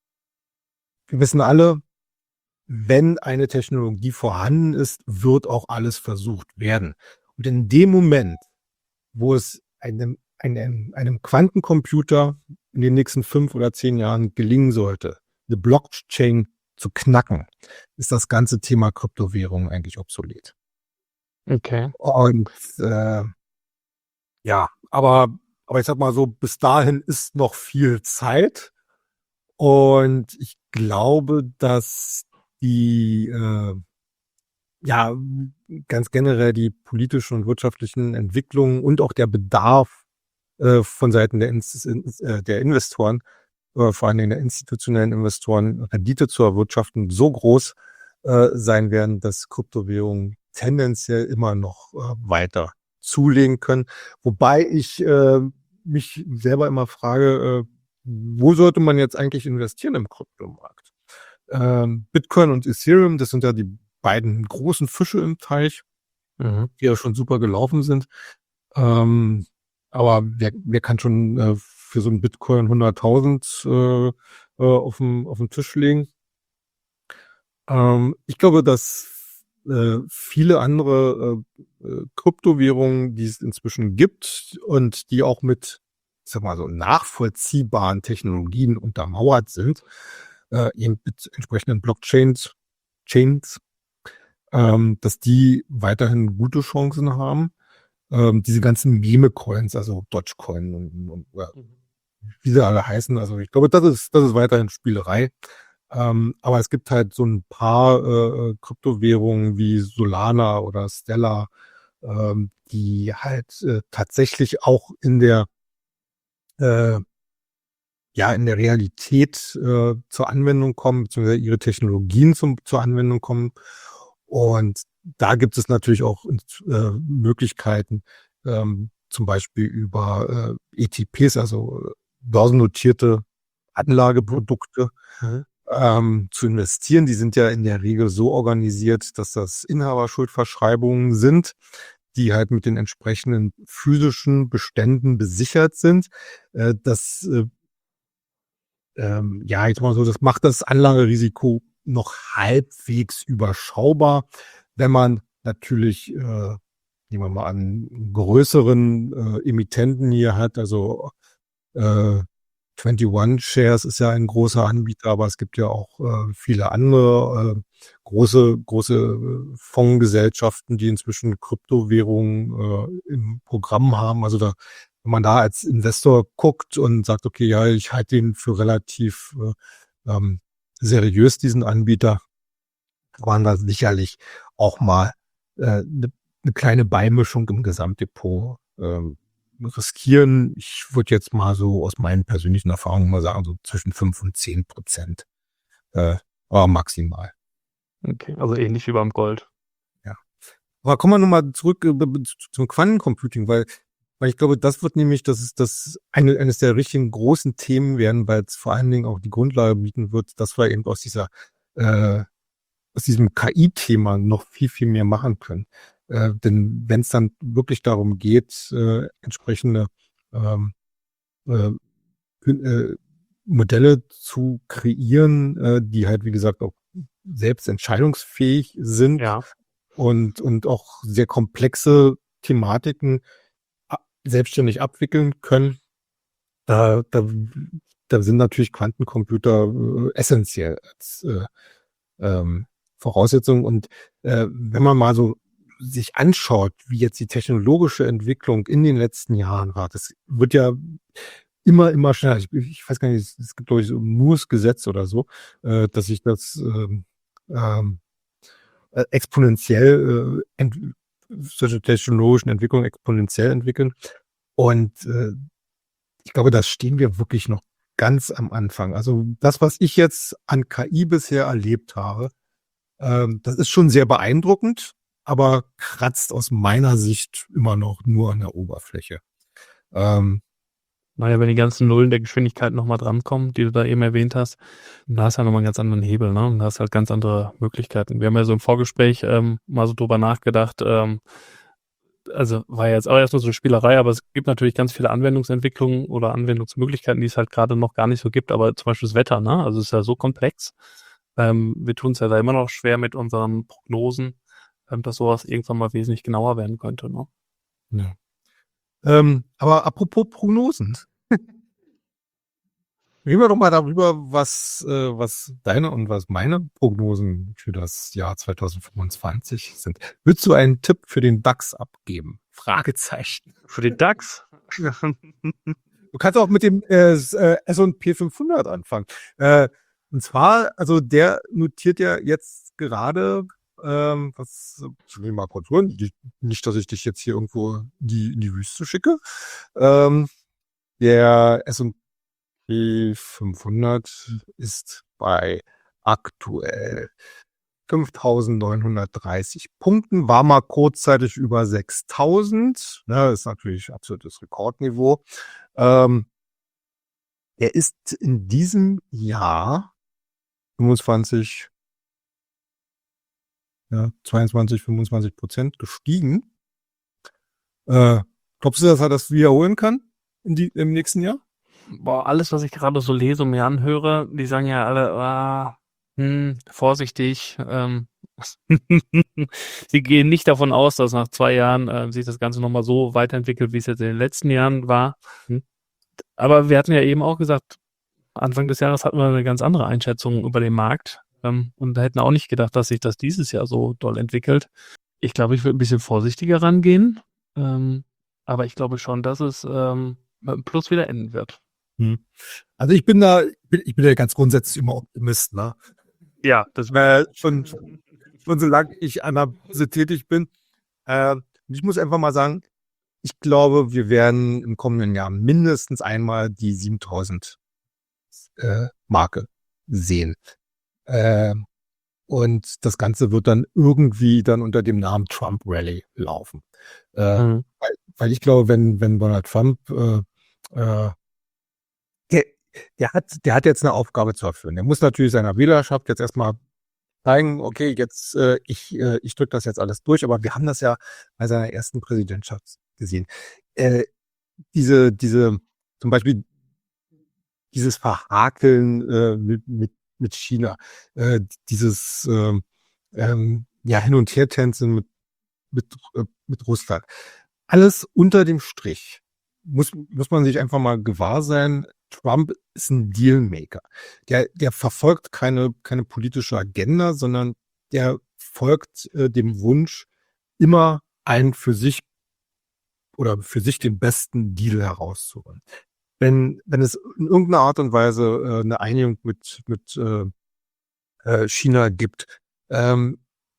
wir wissen alle, wenn eine Technologie vorhanden ist, wird auch alles versucht werden. Und in dem Moment, wo es einem, einem, einem Quantencomputer in den nächsten fünf oder zehn Jahren gelingen sollte, eine Blockchain zu knacken, ist das ganze Thema Kryptowährung eigentlich obsolet. Okay. Und äh, ja, aber, aber ich sag mal so, bis dahin ist noch viel Zeit. Und ich glaube, dass die äh, ja ganz generell die politischen und wirtschaftlichen Entwicklungen und auch der Bedarf äh, von Seiten der, Ins äh, der Investoren, äh, vor allen Dingen der institutionellen Investoren, Rendite zu erwirtschaften, so groß äh, sein werden, dass Kryptowährungen tendenziell immer noch äh, weiter zulegen können. Wobei ich äh, mich selber immer frage, äh, wo sollte man jetzt eigentlich investieren im Kryptomarkt? Ähm, Bitcoin und Ethereum, das sind ja die beiden großen Fische im Teich, Mhm. die ja schon super gelaufen sind. Ähm, aber wer, wer kann schon äh, für so einen Bitcoin hunderttausend äh, äh, auf den auf den Tisch legen? Ähm, ich glaube, dass äh, viele andere äh, äh, Kryptowährungen, die es inzwischen gibt und die auch mit, ich sag mal so, nachvollziehbaren Technologien untermauert sind, äh, eben mit entsprechenden Blockchains, Chains, ähm, dass die weiterhin gute Chancen haben. Ähm, diese ganzen Meme-Coins, also Dogecoin und, und ja, wie sie alle heißen. Also ich glaube, das ist, das ist weiterhin Spielerei. Ähm, aber es gibt halt so ein paar äh, Kryptowährungen wie Solana oder Stellar, ähm, die halt äh, tatsächlich auch in der äh, ja in der Realität äh, zur Anwendung kommen, beziehungsweise ihre Technologien zum, zur Anwendung kommen. Und da gibt es natürlich auch äh, Möglichkeiten, ähm, zum Beispiel über äh, E T Ps, also äh, börsennotierte Anlageprodukte, Mhm. ähm, zu investieren. Die sind ja in der Regel so organisiert, dass das Inhaberschuldverschreibungen sind, die halt mit den entsprechenden physischen Beständen besichert sind. Äh, das äh, ähm, ja, jetzt mal so, das macht das Anlagerisiko noch halbwegs überschaubar, wenn man natürlich, äh, nehmen wir mal an, einen größeren äh, Emittenten hier hat, also äh, einundzwanzig Shares ist ja ein großer Anbieter, aber es gibt ja auch äh, viele andere äh, große, große äh, Fondsgesellschaften, die inzwischen Kryptowährungen äh, im Programm haben. Also da, wenn man da als Investor guckt und sagt, okay, ja, ich halte den für relativ äh, ähm, seriös, diesen Anbieter, kann man da sicherlich auch mal eine äh, ne ne kleine Beimischung im Gesamtdepot ähm, riskieren. Ich würde jetzt mal so aus meinen persönlichen Erfahrungen mal sagen, so zwischen fünf und zehn Prozent, äh, aber maximal. Okay, also ähnlich wie beim Gold. Ja. Aber kommen wir nochmal zurück äh, zum Quantencomputing, weil, weil ich glaube, das wird nämlich, das ist das eine, eines der richtigen großen Themen werden, weil es vor allen Dingen auch die Grundlage bieten wird, dass wir eben aus dieser äh, aus diesem K I-Thema noch viel, viel mehr machen können. Äh, denn wenn es dann wirklich darum geht, äh, entsprechende ähm, äh, äh, Modelle zu kreieren, äh, die halt, wie gesagt, auch selbst entscheidungsfähig sind Ja. und, und auch sehr komplexe Thematiken a- selbstständig abwickeln können, da, da, da sind natürlich Quantencomputer äh, essentiell als äh, ähm, Voraussetzung. Und äh, wenn man mal so sich anschaut, wie jetzt die technologische Entwicklung in den letzten Jahren war, das wird ja immer, immer schneller. Ich, ich weiß gar nicht, es gibt, glaube ich, so ein Moores Gesetz oder so, äh, dass sich das ähm, ähm, äh, exponentiell, äh, ent solche technologischen Entwicklungen exponentiell entwickeln. Und äh, ich glaube, da stehen wir wirklich noch ganz am Anfang. Also das, was ich jetzt an K I bisher erlebt habe, ähm, das ist schon sehr beeindruckend, aber kratzt aus meiner Sicht immer noch nur an der Oberfläche. Ähm, Naja, wenn die ganzen Nullen der Geschwindigkeit nochmal drankommen, die du da eben erwähnt hast, da hast du ja nochmal einen ganz anderen Hebel, ne? Und da hast halt ganz andere Möglichkeiten. Wir haben ja so im Vorgespräch ähm, mal so drüber nachgedacht, ähm, also war ja jetzt auch erstmal so eine Spielerei, aber es gibt natürlich ganz viele Anwendungsentwicklungen oder Anwendungsmöglichkeiten, die es halt gerade noch gar nicht so gibt, aber zum Beispiel das Wetter, ne? Also es ist ja so komplex. Ähm, wir tun es ja da immer noch schwer mit unseren Prognosen, ähm, dass sowas irgendwann mal wesentlich genauer werden könnte, ne? ja. ähm, aber apropos Prognosen. Reden wir doch mal darüber, was, äh, was deine und was meine Prognosen für das Jahr zwanzig fünfundzwanzig sind. Würdest du einen Tipp für den DAX abgeben? Fragezeichen. Für den DAX? Du kannst auch mit dem äh, S äh, S und P fünfhundert anfangen. Äh, und zwar, also der notiert ja jetzt gerade, ähm, was, ich will mal kurz holen, die, nicht, dass ich dich jetzt hier irgendwo in die, in die Wüste schicke. Ähm, der S und P fünfhundert ist bei aktuell fünftausendneunhundertdreißig Punkten, war mal kurzzeitig über sechstausend, ne, ist natürlich absolutes Rekordniveau. Ähm, er ist in diesem Jahr fünfundzwanzig, ja, zweiundzwanzig, fünfundzwanzig Prozent gestiegen. Äh, glaubst du, dass er das wiederholen kann in die, im nächsten Jahr? Boah, alles, was ich gerade so lese und mir anhöre, die sagen ja alle, ah, hm, vorsichtig. Ähm, sie gehen nicht davon aus, dass nach zwei Jahren äh, sich das Ganze nochmal so weiterentwickelt, wie es jetzt in den letzten Jahren war. Hm. Aber wir hatten ja eben auch gesagt, Anfang des Jahres hatten wir eine ganz andere Einschätzung über den Markt. Ähm, und da hätten auch nicht gedacht, dass sich das dieses Jahr so doll entwickelt. Ich glaube, ich würde ein bisschen vorsichtiger rangehen. Ähm, aber ich glaube schon, dass es ähm, mit einem Plus wieder enden wird. Hm. Also ich bin da, ich bin, ich bin ja ganz grundsätzlich immer Optimist, ne? Ja, das Weil schon, schon solange ich an der Börse tätig bin. Äh, ich muss einfach mal sagen, ich glaube, wir werden im kommenden Jahr mindestens einmal die siebentausend äh, Marke sehen. Äh, und das Ganze wird dann irgendwie dann unter dem Namen Trump Rally laufen. Äh, Mhm. weil, weil ich glaube, wenn, wenn Donald Trump, äh, äh, der, der hat, der hat jetzt eine Aufgabe zu erfüllen. Der muss natürlich seiner Wählerschaft jetzt erstmal zeigen, okay, jetzt, äh, ich, äh, ich drücke das jetzt alles durch, aber wir haben das ja bei seiner ersten Präsidentschaft gesehen. Äh, diese, diese, zum Beispiel dieses Verhakeln äh, mit, mit, mit China, äh, dieses ähm, ähm, ja, Hin- und Hertänzen mit, mit, äh, mit Russland. Alles unter dem Strich. Muss, muss man sich einfach mal gewahr sein, Trump ist ein Dealmaker. Der, der verfolgt keine, keine politische Agenda, sondern der folgt äh, dem Wunsch, immer einen für sich oder für sich den besten Deal herauszuholen. Wenn, wenn es in irgendeiner Art und Weise äh, eine Einigung mit, mit äh, äh, China gibt, ähm,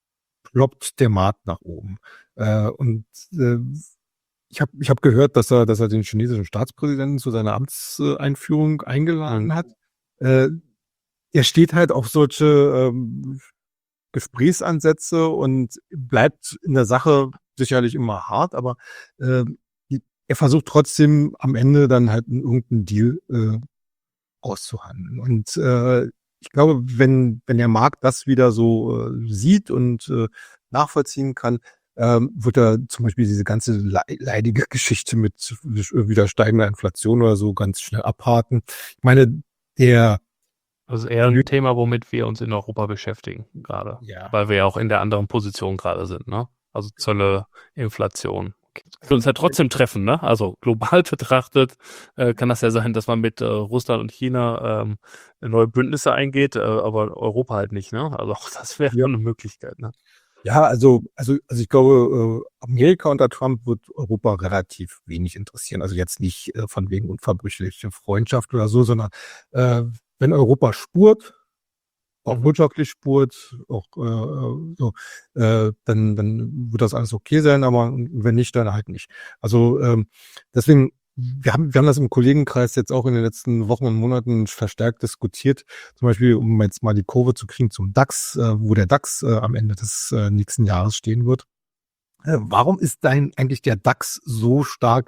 ploppt der Markt nach oben. Äh, und äh, ich habe ich hab gehört, dass er, dass er den chinesischen Staatspräsidenten zu seiner Amtseinführung eingeladen Mhm. hat. Äh, er steht halt auf solche ähm, Gesprächsansätze und bleibt in der Sache sicherlich immer hart, aber äh, die, er versucht trotzdem am Ende dann halt irgendeinen Deal äh, auszuhandeln. Und äh, ich glaube, wenn, wenn der Markt das wieder so äh, sieht und äh, nachvollziehen kann, ähm, wird er zum Beispiel diese ganze le leidige Geschichte mit wieder steigender Inflation oder so ganz schnell abhaken. Ich meine, der Also eher ein Thema, womit wir uns in Europa beschäftigen gerade, ja, weil wir ja auch in der anderen Position gerade sind, ne? Also Zölle, Inflation. Okay. Das wird uns ja trotzdem treffen, ne? Also global betrachtet äh, kann das ja sein, dass man mit äh, Russland und China ähm, neue Bündnisse eingeht, äh, aber Europa halt nicht, ne? Also auch das wäre ja. eine Möglichkeit, ne? Ja, also, also, also ich glaube, äh, Amerika unter Trump wird Europa relativ wenig interessieren. Also jetzt nicht äh, von wegen unverbrüchliche Freundschaft oder so, sondern äh, wenn Europa spurt, auch Mhm. wirtschaftlich spurt, auch äh, so, äh, dann, dann wird das alles okay sein, aber wenn nicht, dann halt nicht. Also ähm, deswegen, wir haben, wir haben das im Kollegenkreis jetzt auch in den letzten Wochen und Monaten verstärkt diskutiert. Zum Beispiel, um jetzt mal die Kurve zu kriegen zum DAX, äh, wo der DAX äh, am Ende des äh, nächsten Jahres stehen wird. Äh, warum ist dein eigentlich der DAX so stark,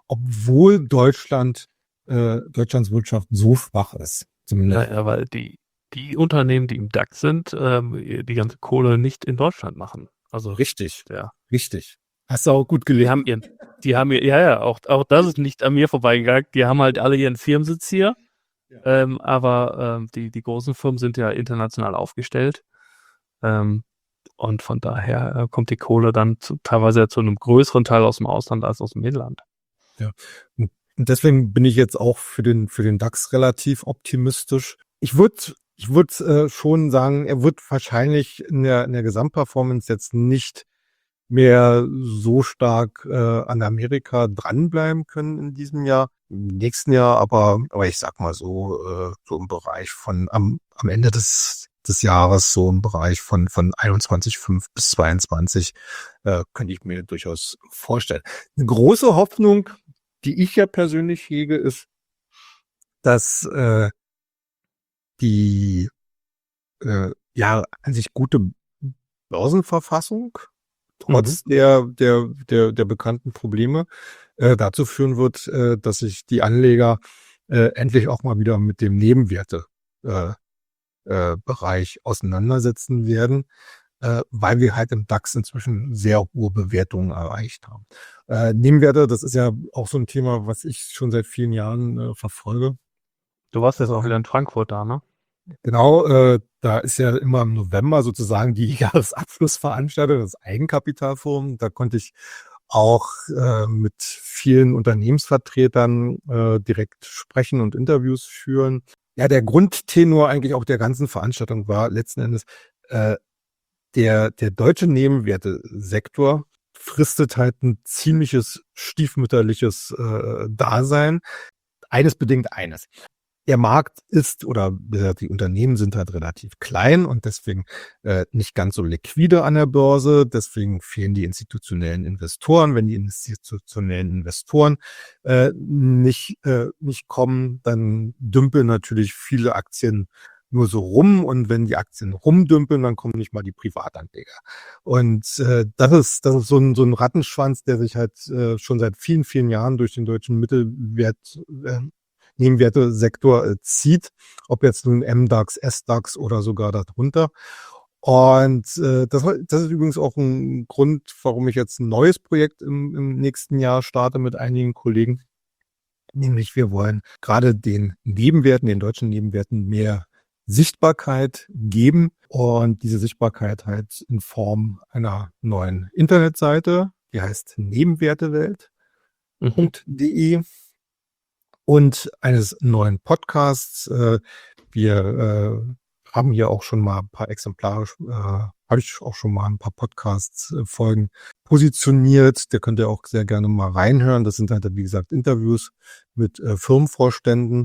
obwohl Deutschland, äh, Deutschlands Wirtschaft so schwach ist? Zumindest. Ja, ja, weil die, die Unternehmen, die im DAX sind, ähm, die ganze Kohle nicht in Deutschland machen. Also Richtig, ja. richtig. Hast du auch gut Die gelesen. haben ihren, die haben ihr, ja, ja, auch, auch das ist nicht an mir vorbeigegangen. Die haben halt alle ihren Firmensitz hier. Ja. Ähm, aber ähm, die, die großen Firmen sind ja international aufgestellt. Ähm, und von daher äh, kommt die Kohle dann zu, teilweise ja zu einem größeren Teil aus dem Ausland als aus dem Inland. Ja. Und deswegen bin ich jetzt auch für den, für den DAX relativ optimistisch. Ich würde, ich würde äh, schon sagen, er wird wahrscheinlich in der, in der Gesamtperformance jetzt nicht mehr so stark äh, an Amerika dranbleiben können in diesem Jahr. Im nächsten Jahr aber, aber ich sag mal so, äh, so im Bereich von am, am Ende des, des Jahres, so im Bereich von, von einundzwanzig Komma fünf bis zweiundzwanzig, äh, könnte ich mir durchaus vorstellen. Eine große Hoffnung, die ich ja persönlich hege, ist, dass äh, die äh, ja an sich gute Börsenverfassung trotz der, der, der, der bekannten Probleme äh, dazu führen wird, äh, dass sich die Anleger äh, endlich auch mal wieder mit dem Nebenwerte äh, äh, Bereich auseinandersetzen werden, äh, weil wir halt im DAX inzwischen sehr hohe Bewertungen erreicht haben. Äh, Nebenwerte, das ist ja auch so ein Thema, was ich schon seit vielen Jahren äh, verfolge. Du warst jetzt auch wieder in Frankfurt da, ne? Genau, äh, da ist ja immer im November sozusagen die Jahresabschlussveranstaltung, das Eigenkapitalforum. Da konnte ich auch äh, mit vielen Unternehmensvertretern äh, direkt sprechen und Interviews führen. Ja, der Grundtenor eigentlich auch der ganzen Veranstaltung war letzten Endes, äh, der, der deutsche Nebenwertesektor fristet halt ein ziemliches stiefmütterliches äh, Dasein. Eines bedingt eines. Der Markt ist oder die Unternehmen sind halt relativ klein und deswegen äh, nicht ganz so liquide an der Börse. Deswegen fehlen die institutionellen Investoren. Wenn die institutionellen Investoren äh, nicht, äh, nicht kommen, dann dümpeln natürlich viele Aktien nur so rum. Und wenn die Aktien rumdümpeln, dann kommen nicht mal die Privatanleger. Und äh, das ist, das ist so ein, so ein Rattenschwanz, der sich halt äh, schon seit vielen, vielen Jahren durch den deutschen Mittelwert äh, Nebenwertesektor äh, zieht, ob jetzt nun M-DAX, S-DAX oder sogar darunter. Und äh, das, das ist übrigens auch ein Grund, warum ich jetzt ein neues Projekt im, im nächsten Jahr starte mit einigen Kollegen. Nämlich wir wollen gerade den Nebenwerten, den deutschen Nebenwerten mehr Sichtbarkeit geben und diese Sichtbarkeit halt in Form einer neuen Internetseite, die heißt nebenwertewelt punkt de. Mhm. Und eines neuen Podcasts. Äh, wir äh, haben hier auch schon mal ein paar Exemplare, äh, habe ich auch schon mal ein paar Podcast-Folgen positioniert. Der könnt ihr auch sehr gerne mal reinhören. Das sind halt, wie gesagt, Interviews mit äh, Firmenvorständen.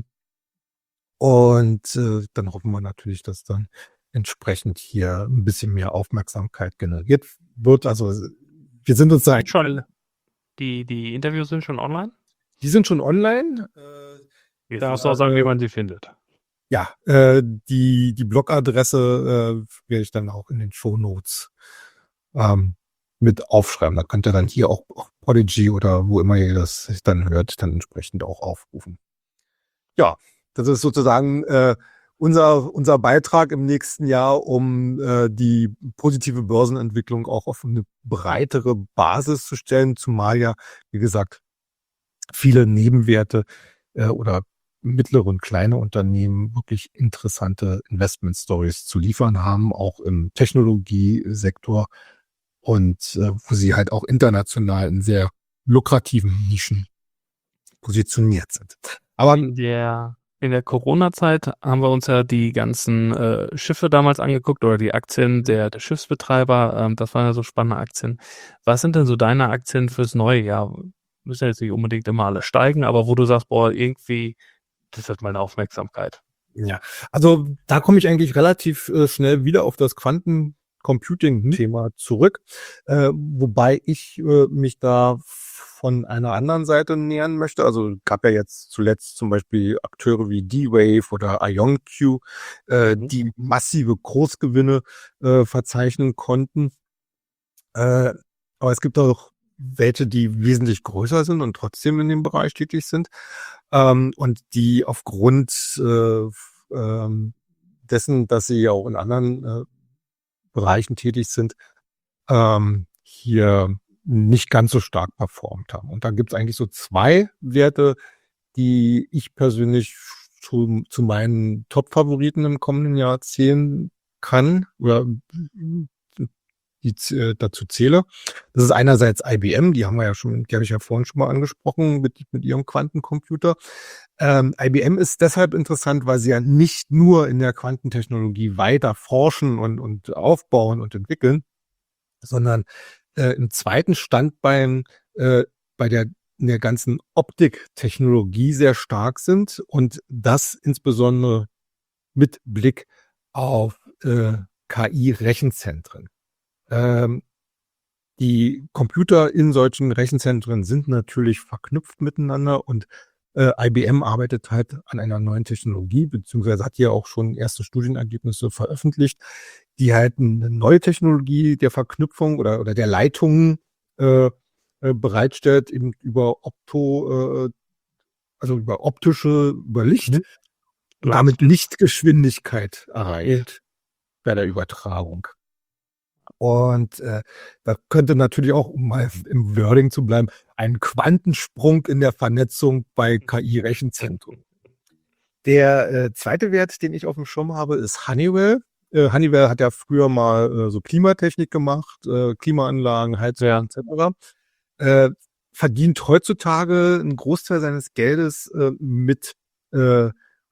Und äh, dann hoffen wir natürlich, dass dann entsprechend hier ein bisschen mehr Aufmerksamkeit generiert wird. Also wir sind uns da schon. Die, die Interviews sind schon online? Die sind schon online. Äh, Jetzt darfst du auch sagen, wie man sie findet. Ja, äh, die, die Blogadresse äh, werde ich dann auch in den Shownotes ähm, mit aufschreiben. Da könnt ihr dann hier auch Podigy oder wo immer ihr das dann hört, dann entsprechend auch aufrufen. Ja, das ist sozusagen äh, unser, unser Beitrag im nächsten Jahr, um äh, die positive Börsenentwicklung auch auf eine breitere Basis zu stellen, zumal ja, wie gesagt, viele Nebenwerte äh, oder mittlere und kleine Unternehmen wirklich interessante Investment-Stories zu liefern haben, auch im Technologiesektor und äh, wo sie halt auch international in sehr lukrativen Nischen positioniert sind. Aber in der, in der Corona-Zeit haben wir uns ja die ganzen äh, Schiffe damals angeguckt oder die Aktien der, der Schiffsbetreiber. Ähm, das waren ja so spannende Aktien. Was sind denn so deine Aktien fürs neue Jahr? Müssen ja jetzt nicht unbedingt immer alle steigen, aber wo du sagst, boah, irgendwie, das hat meine Aufmerksamkeit. Ja, also da komme ich eigentlich relativ äh, schnell wieder auf das Quantencomputing-Thema zurück, äh, wobei ich äh, mich da von einer anderen Seite nähern möchte. Also gab ja jetzt zuletzt zum Beispiel Akteure wie D-Wave oder IonQ, äh, mhm. die massive Kursgewinne äh, verzeichnen konnten. Äh, aber es gibt auch welche, die wesentlich größer sind und trotzdem in dem Bereich tätig sind. Ähm, und die aufgrund äh, ähm, dessen, dass sie ja auch in anderen äh, Bereichen tätig sind, ähm, hier nicht ganz so stark performt haben. Und da gibt es eigentlich so zwei Werte, die ich persönlich zu, zu meinen Top-Favoriten im kommenden Jahr zählen kann oder die äh, dazu zähle. Das ist einerseits I B M, die haben wir ja schon, die habe ich ja vorhin schon mal angesprochen mit, mit ihrem Quantencomputer. Ähm, I B M ist deshalb interessant, weil sie ja nicht nur in der Quantentechnologie weiter forschen und, und aufbauen und entwickeln, sondern äh, im zweiten Standbein äh, bei der, in der ganzen Optiktechnologie sehr stark sind und das insbesondere mit Blick auf äh, K I-Rechenzentren. Ähm, die Computer in solchen Rechenzentren sind natürlich verknüpft miteinander und äh, I B M arbeitet halt an einer neuen Technologie, beziehungsweise hat ja auch schon erste Studienergebnisse veröffentlicht, die halt eine neue Technologie der Verknüpfung oder, oder der Leitungen äh, äh, bereitstellt, eben über Opto, äh, also über optische, über Licht, mhm. und damit Lichtgeschwindigkeit erreicht bei der Übertragung. Und äh, da könnte natürlich auch, um mal im Wording zu bleiben, ein Quantensprung in der Vernetzung bei K I-Rechenzentren. Der äh, zweite Wert, den ich auf dem Schirm habe, ist Honeywell. Äh, Honeywell hat ja früher mal äh, so Klimatechnik gemacht, äh, Klimaanlagen, Heizung ja. et cetera. Äh, verdient heutzutage einen Großteil seines Geldes äh, mit äh,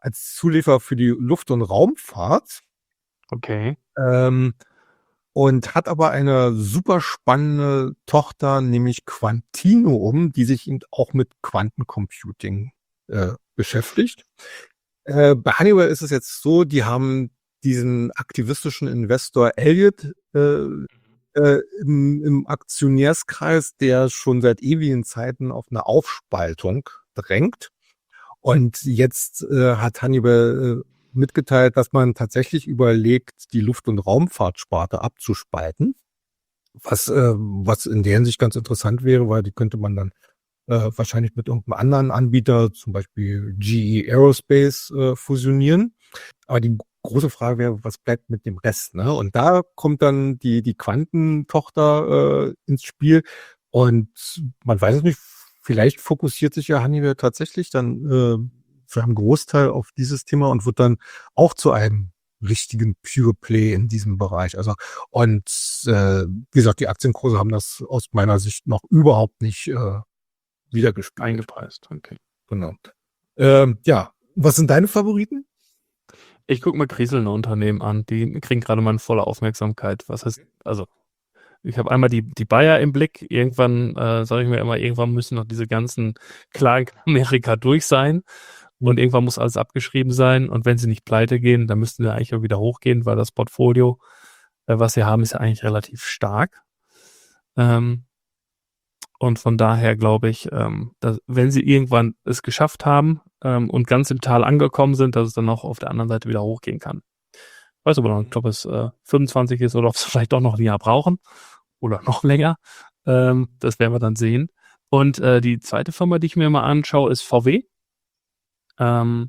als Zulieferer für die Luft- und Raumfahrt. Okay. Ähm, und hat aber eine super spannende Tochter, nämlich Quantinuum, die sich eben auch mit Quantencomputing äh, beschäftigt. Äh, bei Honeywell ist es jetzt so, die haben diesen aktivistischen Investor Elliott äh, äh, im, im Aktionärskreis, der schon seit ewigen Zeiten auf eine Aufspaltung drängt. Und jetzt äh, hat Honeywell äh, mitgeteilt, dass man tatsächlich überlegt, die Luft- und Raumfahrtsparte abzuspalten. Was, äh, was in der Hinsicht ganz interessant wäre, weil die könnte man dann äh, wahrscheinlich mit irgendeinem anderen Anbieter, zum Beispiel G E Aerospace, äh, fusionieren. Aber die große Frage wäre, was bleibt mit dem Rest? Ne? Und da kommt dann die, die Quantentochter äh, ins Spiel. Und man weiß es nicht, vielleicht fokussiert sich ja Honeywell tatsächlich dann äh, für einen Großteil auf dieses Thema und wird dann auch zu einem richtigen Pure Play in diesem Bereich. Also und äh, wie gesagt, die Aktienkurse haben das aus meiner Sicht noch überhaupt nicht äh, wiedergespiegelt. Eingepreist, okay. Genau. Ähm, ja, was sind deine Favoriten? Ich gucke mir kriselnde Unternehmen an, die kriegen gerade meine volle Aufmerksamkeit. Was heißt, also ich habe einmal die, die Bayer im Blick. Irgendwann, äh, sage ich mir immer, irgendwann müssen noch diese ganzen Klagen Amerika durch sein. Und irgendwann muss alles abgeschrieben sein. Und wenn sie nicht pleite gehen, dann müssten sie eigentlich auch wieder hochgehen, weil das Portfolio, äh, was sie haben, ist ja eigentlich relativ stark. Ähm, und von daher glaube ich, ähm, dass, wenn sie irgendwann es geschafft haben ähm, und ganz im Tal angekommen sind, dass es dann auch auf der anderen Seite wieder hochgehen kann. Ich weiß aber noch nicht, ob es äh, fünfundzwanzig ist oder ob sie vielleicht doch noch ein Jahr brauchen oder noch länger. Ähm, das werden wir dann sehen. Und äh, die zweite Firma, die ich mir mal anschaue, ist V W. Ähm,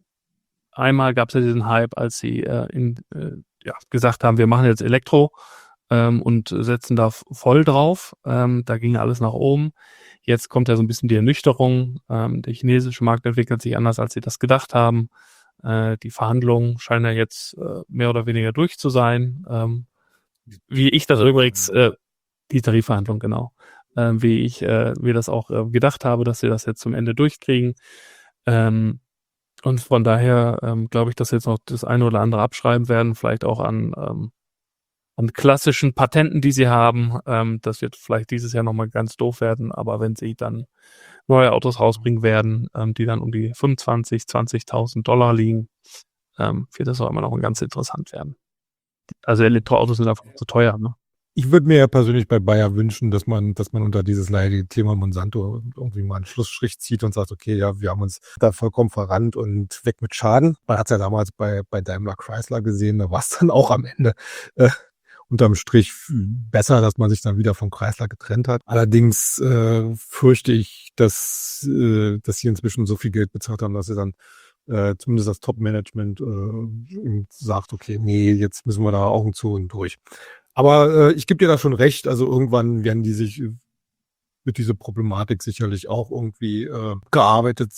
einmal gab es ja diesen Hype, als sie äh, in, äh, ja, gesagt haben, wir machen jetzt Elektro ähm, und setzen da voll drauf. Ähm, da ging alles nach oben. Jetzt kommt ja so ein bisschen die Ernüchterung. Ähm, der chinesische Markt entwickelt sich anders, als sie das gedacht haben. Äh, die Verhandlungen scheinen ja jetzt äh, mehr oder weniger durch zu sein. Ähm, wie ich das übrigens, äh, die Tarifverhandlung, genau, äh, wie ich äh, mir das auch äh, gedacht habe, dass sie das jetzt zum Ende durchkriegen. Ähm, und von daher ähm, glaube ich, dass sie jetzt noch das eine oder andere abschreiben werden, vielleicht auch an, ähm, an klassischen Patenten, die sie haben. Ähm, das wird vielleicht dieses Jahr nochmal ganz doof werden, aber wenn sie dann neue Autos rausbringen werden, ähm, die dann um die fünfundzwanzig, zwanzigtausend Dollar liegen, ähm, wird das auch immer noch ganz interessant werden. Also Elektroautos sind einfach zu teuer, ne? Ich würde mir ja persönlich bei Bayer wünschen, dass man, dass man unter dieses leidige Thema Monsanto irgendwie mal einen Schlussstrich zieht und sagt, okay, ja, wir haben uns da vollkommen verrannt und weg mit Schaden. Man hat es ja damals bei, bei Daimler Chrysler gesehen, da war es dann auch am Ende äh, unterm Strich besser, dass man sich dann wieder von Chrysler getrennt hat. Allerdings äh, fürchte ich, dass, äh, dass sie inzwischen so viel Geld bezahlt haben, dass sie dann äh, zumindest das Top-Management äh, sagt, okay, nee, jetzt müssen wir da Augen zu und durch. Aber äh, ich gebe dir da schon recht, also irgendwann werden die sich mit dieser Problematik sicherlich auch irgendwie äh, gearbeitet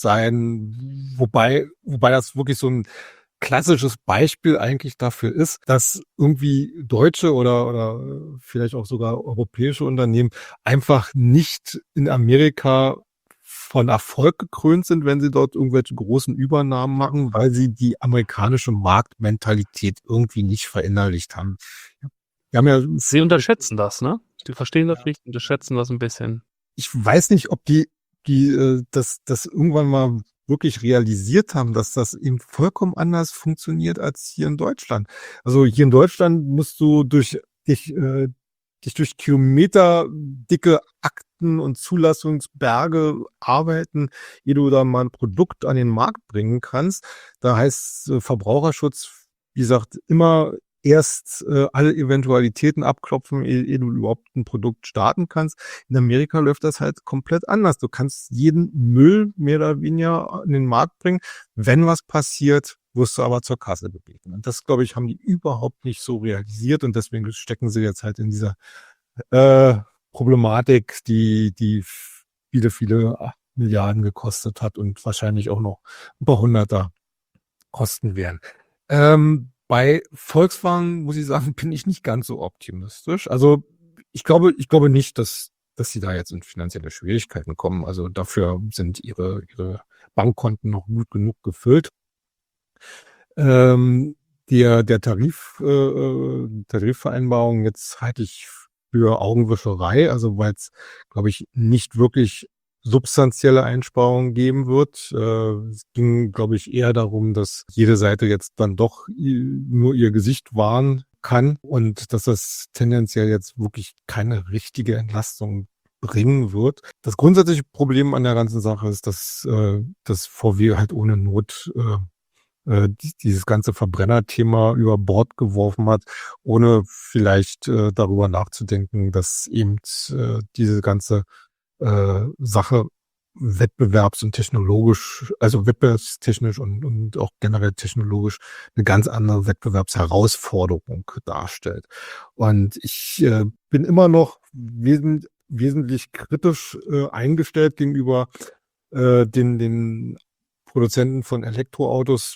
sein, wobei, wobei das wirklich so ein klassisches Beispiel eigentlich dafür ist, dass irgendwie deutsche oder, oder vielleicht auch sogar europäische Unternehmen einfach nicht in Amerika von Erfolg gekrönt sind, wenn sie dort irgendwelche großen Übernahmen machen, weil sie die amerikanische Marktmentalität irgendwie nicht verinnerlicht haben. Wir haben ja, Sie unterschätzen das, ne? Die verstehen das nicht, unterschätzen das ein bisschen. ich weiß nicht, ob die, die äh, das, das irgendwann mal wirklich realisiert haben, dass das eben vollkommen anders funktioniert als hier in Deutschland. Also hier in Deutschland musst du durch dich, äh, dich durch kilometerdicke Akten und Zulassungsberge arbeiten, ehe du da mal ein Produkt an den Markt bringen kannst. Da heißt äh, Verbraucherschutz, wie gesagt, immer erst äh, alle Eventualitäten abklopfen, ehe, ehe du überhaupt ein Produkt starten kannst. In Amerika läuft das halt komplett anders. Du kannst jeden Müll mehr oder weniger in den Markt bringen. Wenn was passiert, wirst du aber zur Kasse gebeten. Und das, glaube ich, haben die überhaupt nicht so realisiert und deswegen stecken sie jetzt halt in dieser äh, Problematik, die, die viele, viele Milliarden gekostet hat und wahrscheinlich auch noch ein paar Hunderter kosten werden. Ähm, bei Volkswagen, muss ich sagen, bin ich nicht ganz so optimistisch. Also ich glaube, ich glaube nicht, dass, dass sie da jetzt in finanzielle Schwierigkeiten kommen. Also dafür sind ihre, ihre Bankkonten noch gut genug gefüllt. Ähm, der der Tarif, äh, äh, Tarifvereinbarung jetzt halte ich für Augenwischerei, also weil es, glaube ich, nicht wirklich substanzielle Einsparungen geben wird. Äh, es ging, glaube ich, eher darum, dass jede Seite jetzt dann doch i nur ihr Gesicht wahren kann und dass das tendenziell jetzt wirklich keine richtige Entlastung bringen wird. Das grundsätzliche Problem an der ganzen Sache ist, dass, äh, dass V W halt ohne Not, äh äh, die dieses ganze Verbrennerthema über Bord geworfen hat, ohne vielleicht, äh, darüber nachzudenken, dass eben, äh, diese ganze, äh, Sache wettbewerbs und technologisch also wettbewerbstechnisch und und auch generell technologisch eine ganz andere Wettbewerbsherausforderung darstellt. Und ich, äh, bin immer noch wesent wesentlich kritisch, äh, eingestellt gegenüber, äh, den den Produzenten von Elektroautos.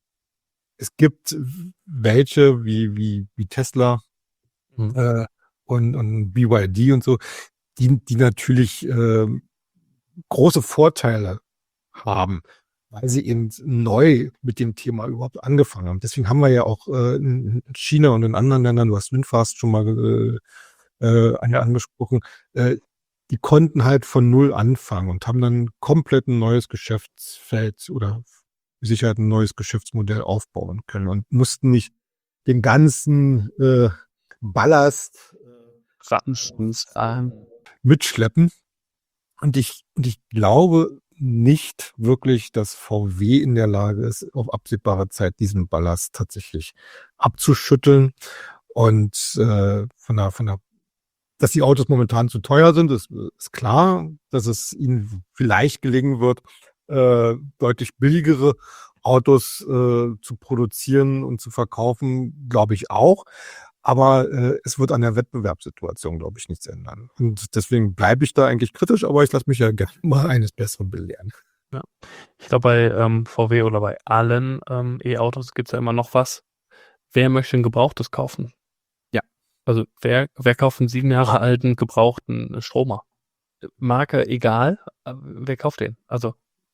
Es gibt welche wie wie wie Tesla, Mhm. äh, und und B Y D und so, die die natürlich, ähm, große Vorteile haben, weil sie eben neu mit dem Thema überhaupt angefangen haben. Deswegen haben wir ja auch, äh, in in China und in anderen Ländern, du hast Winfast schon mal, äh, äh, an Ja. angesprochen, äh, die konnten halt von null anfangen und haben dann komplett 'n neues Geschäftsfeld oder mit Sicherheit 'n neues Geschäftsmodell aufbauen können und mussten nicht den ganzen, äh, Ballast, äh, Rattenschwanz, ähm. mitschleppen. Und ich und ich glaube nicht wirklich, dass V W in der Lage ist, auf absehbare Zeit diesen Ballast tatsächlich abzuschütteln. Und, äh, von der von der dass die Autos momentan zu teuer sind, ist ist klar. Dass es ihnen vielleicht gelingen wird, äh, deutlich billigere Autos, äh, zu produzieren und zu verkaufen, glaube ich auch. Aber, äh, es wird an der Wettbewerbssituation, glaube ich, nichts ändern. Und deswegen bleibe ich da eigentlich kritisch, aber ich lasse mich ja gerne mal eines Besseren belehren. Ja. Ich glaube, bei, ähm, V W oder bei allen, ähm, E-Autos gibt's ja immer noch was. Wer möchte 'n Gebrauchtes kaufen? Ja. Also, wer wer kauft 'n sieben Jahre alten gebrauchten Stromer? Marke egal, äh, wer kauft den? Also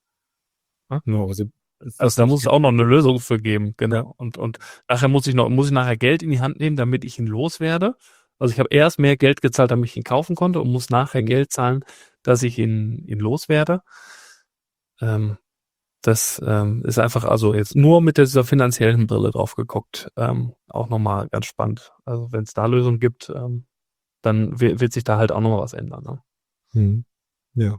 ne? Genau, also Also, da muss es auch noch 'ne Lösung für geben, genau. Ja. Und und nachher muss ich noch muss ich nachher Geld in die Hand nehmen, damit ich ihn loswerde. Also, ich habe erst mehr Geld gezahlt, damit ich ihn kaufen konnte und muss nachher Geld zahlen, dass ich ihn ihn loswerde. Ähm, das, ähm, ist einfach also, jetzt nur mit dieser finanziellen Brille drauf geguckt, ähm, auch noch mal ganz spannend. Also, wenn's da Lösungen gibt, ähm, dann wi wird sich da halt auch noch mal was ändern, ne? Mhm. Ja.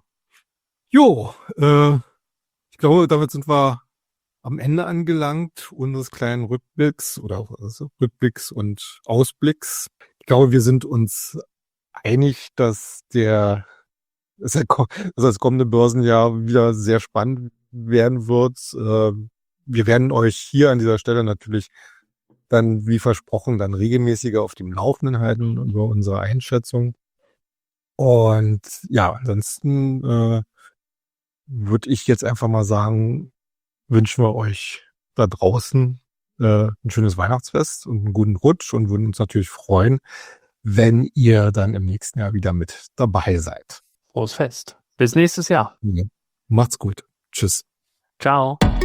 Jo, äh, ich glaube, damit sind wir am Ende angelangt unseres kleinen Rückblicks oder auch also, Rückblicks und Ausblicks. Ich glaube, wir sind uns einig, dass der dass der ko dass das kommende Börsenjahr wieder sehr spannend werden wird. Ähm, wir werden euch hier an dieser Stelle natürlich dann, wie versprochen, dann regelmäßiger auf dem Laufenden halten über unsere Einschätzung. Und ja, ansonsten, äh, würde ich jetzt einfach mal sagen, wünschen wir euch da draußen, äh, 'n schönes Weihnachtsfest und 'n guten Rutsch und würden uns natürlich freuen, wenn ihr dann im nächsten Jahr wieder mit dabei seid. Frohes Fest. Bis nächstes Jahr. Ja. Macht's gut. Tschüss. Tschau.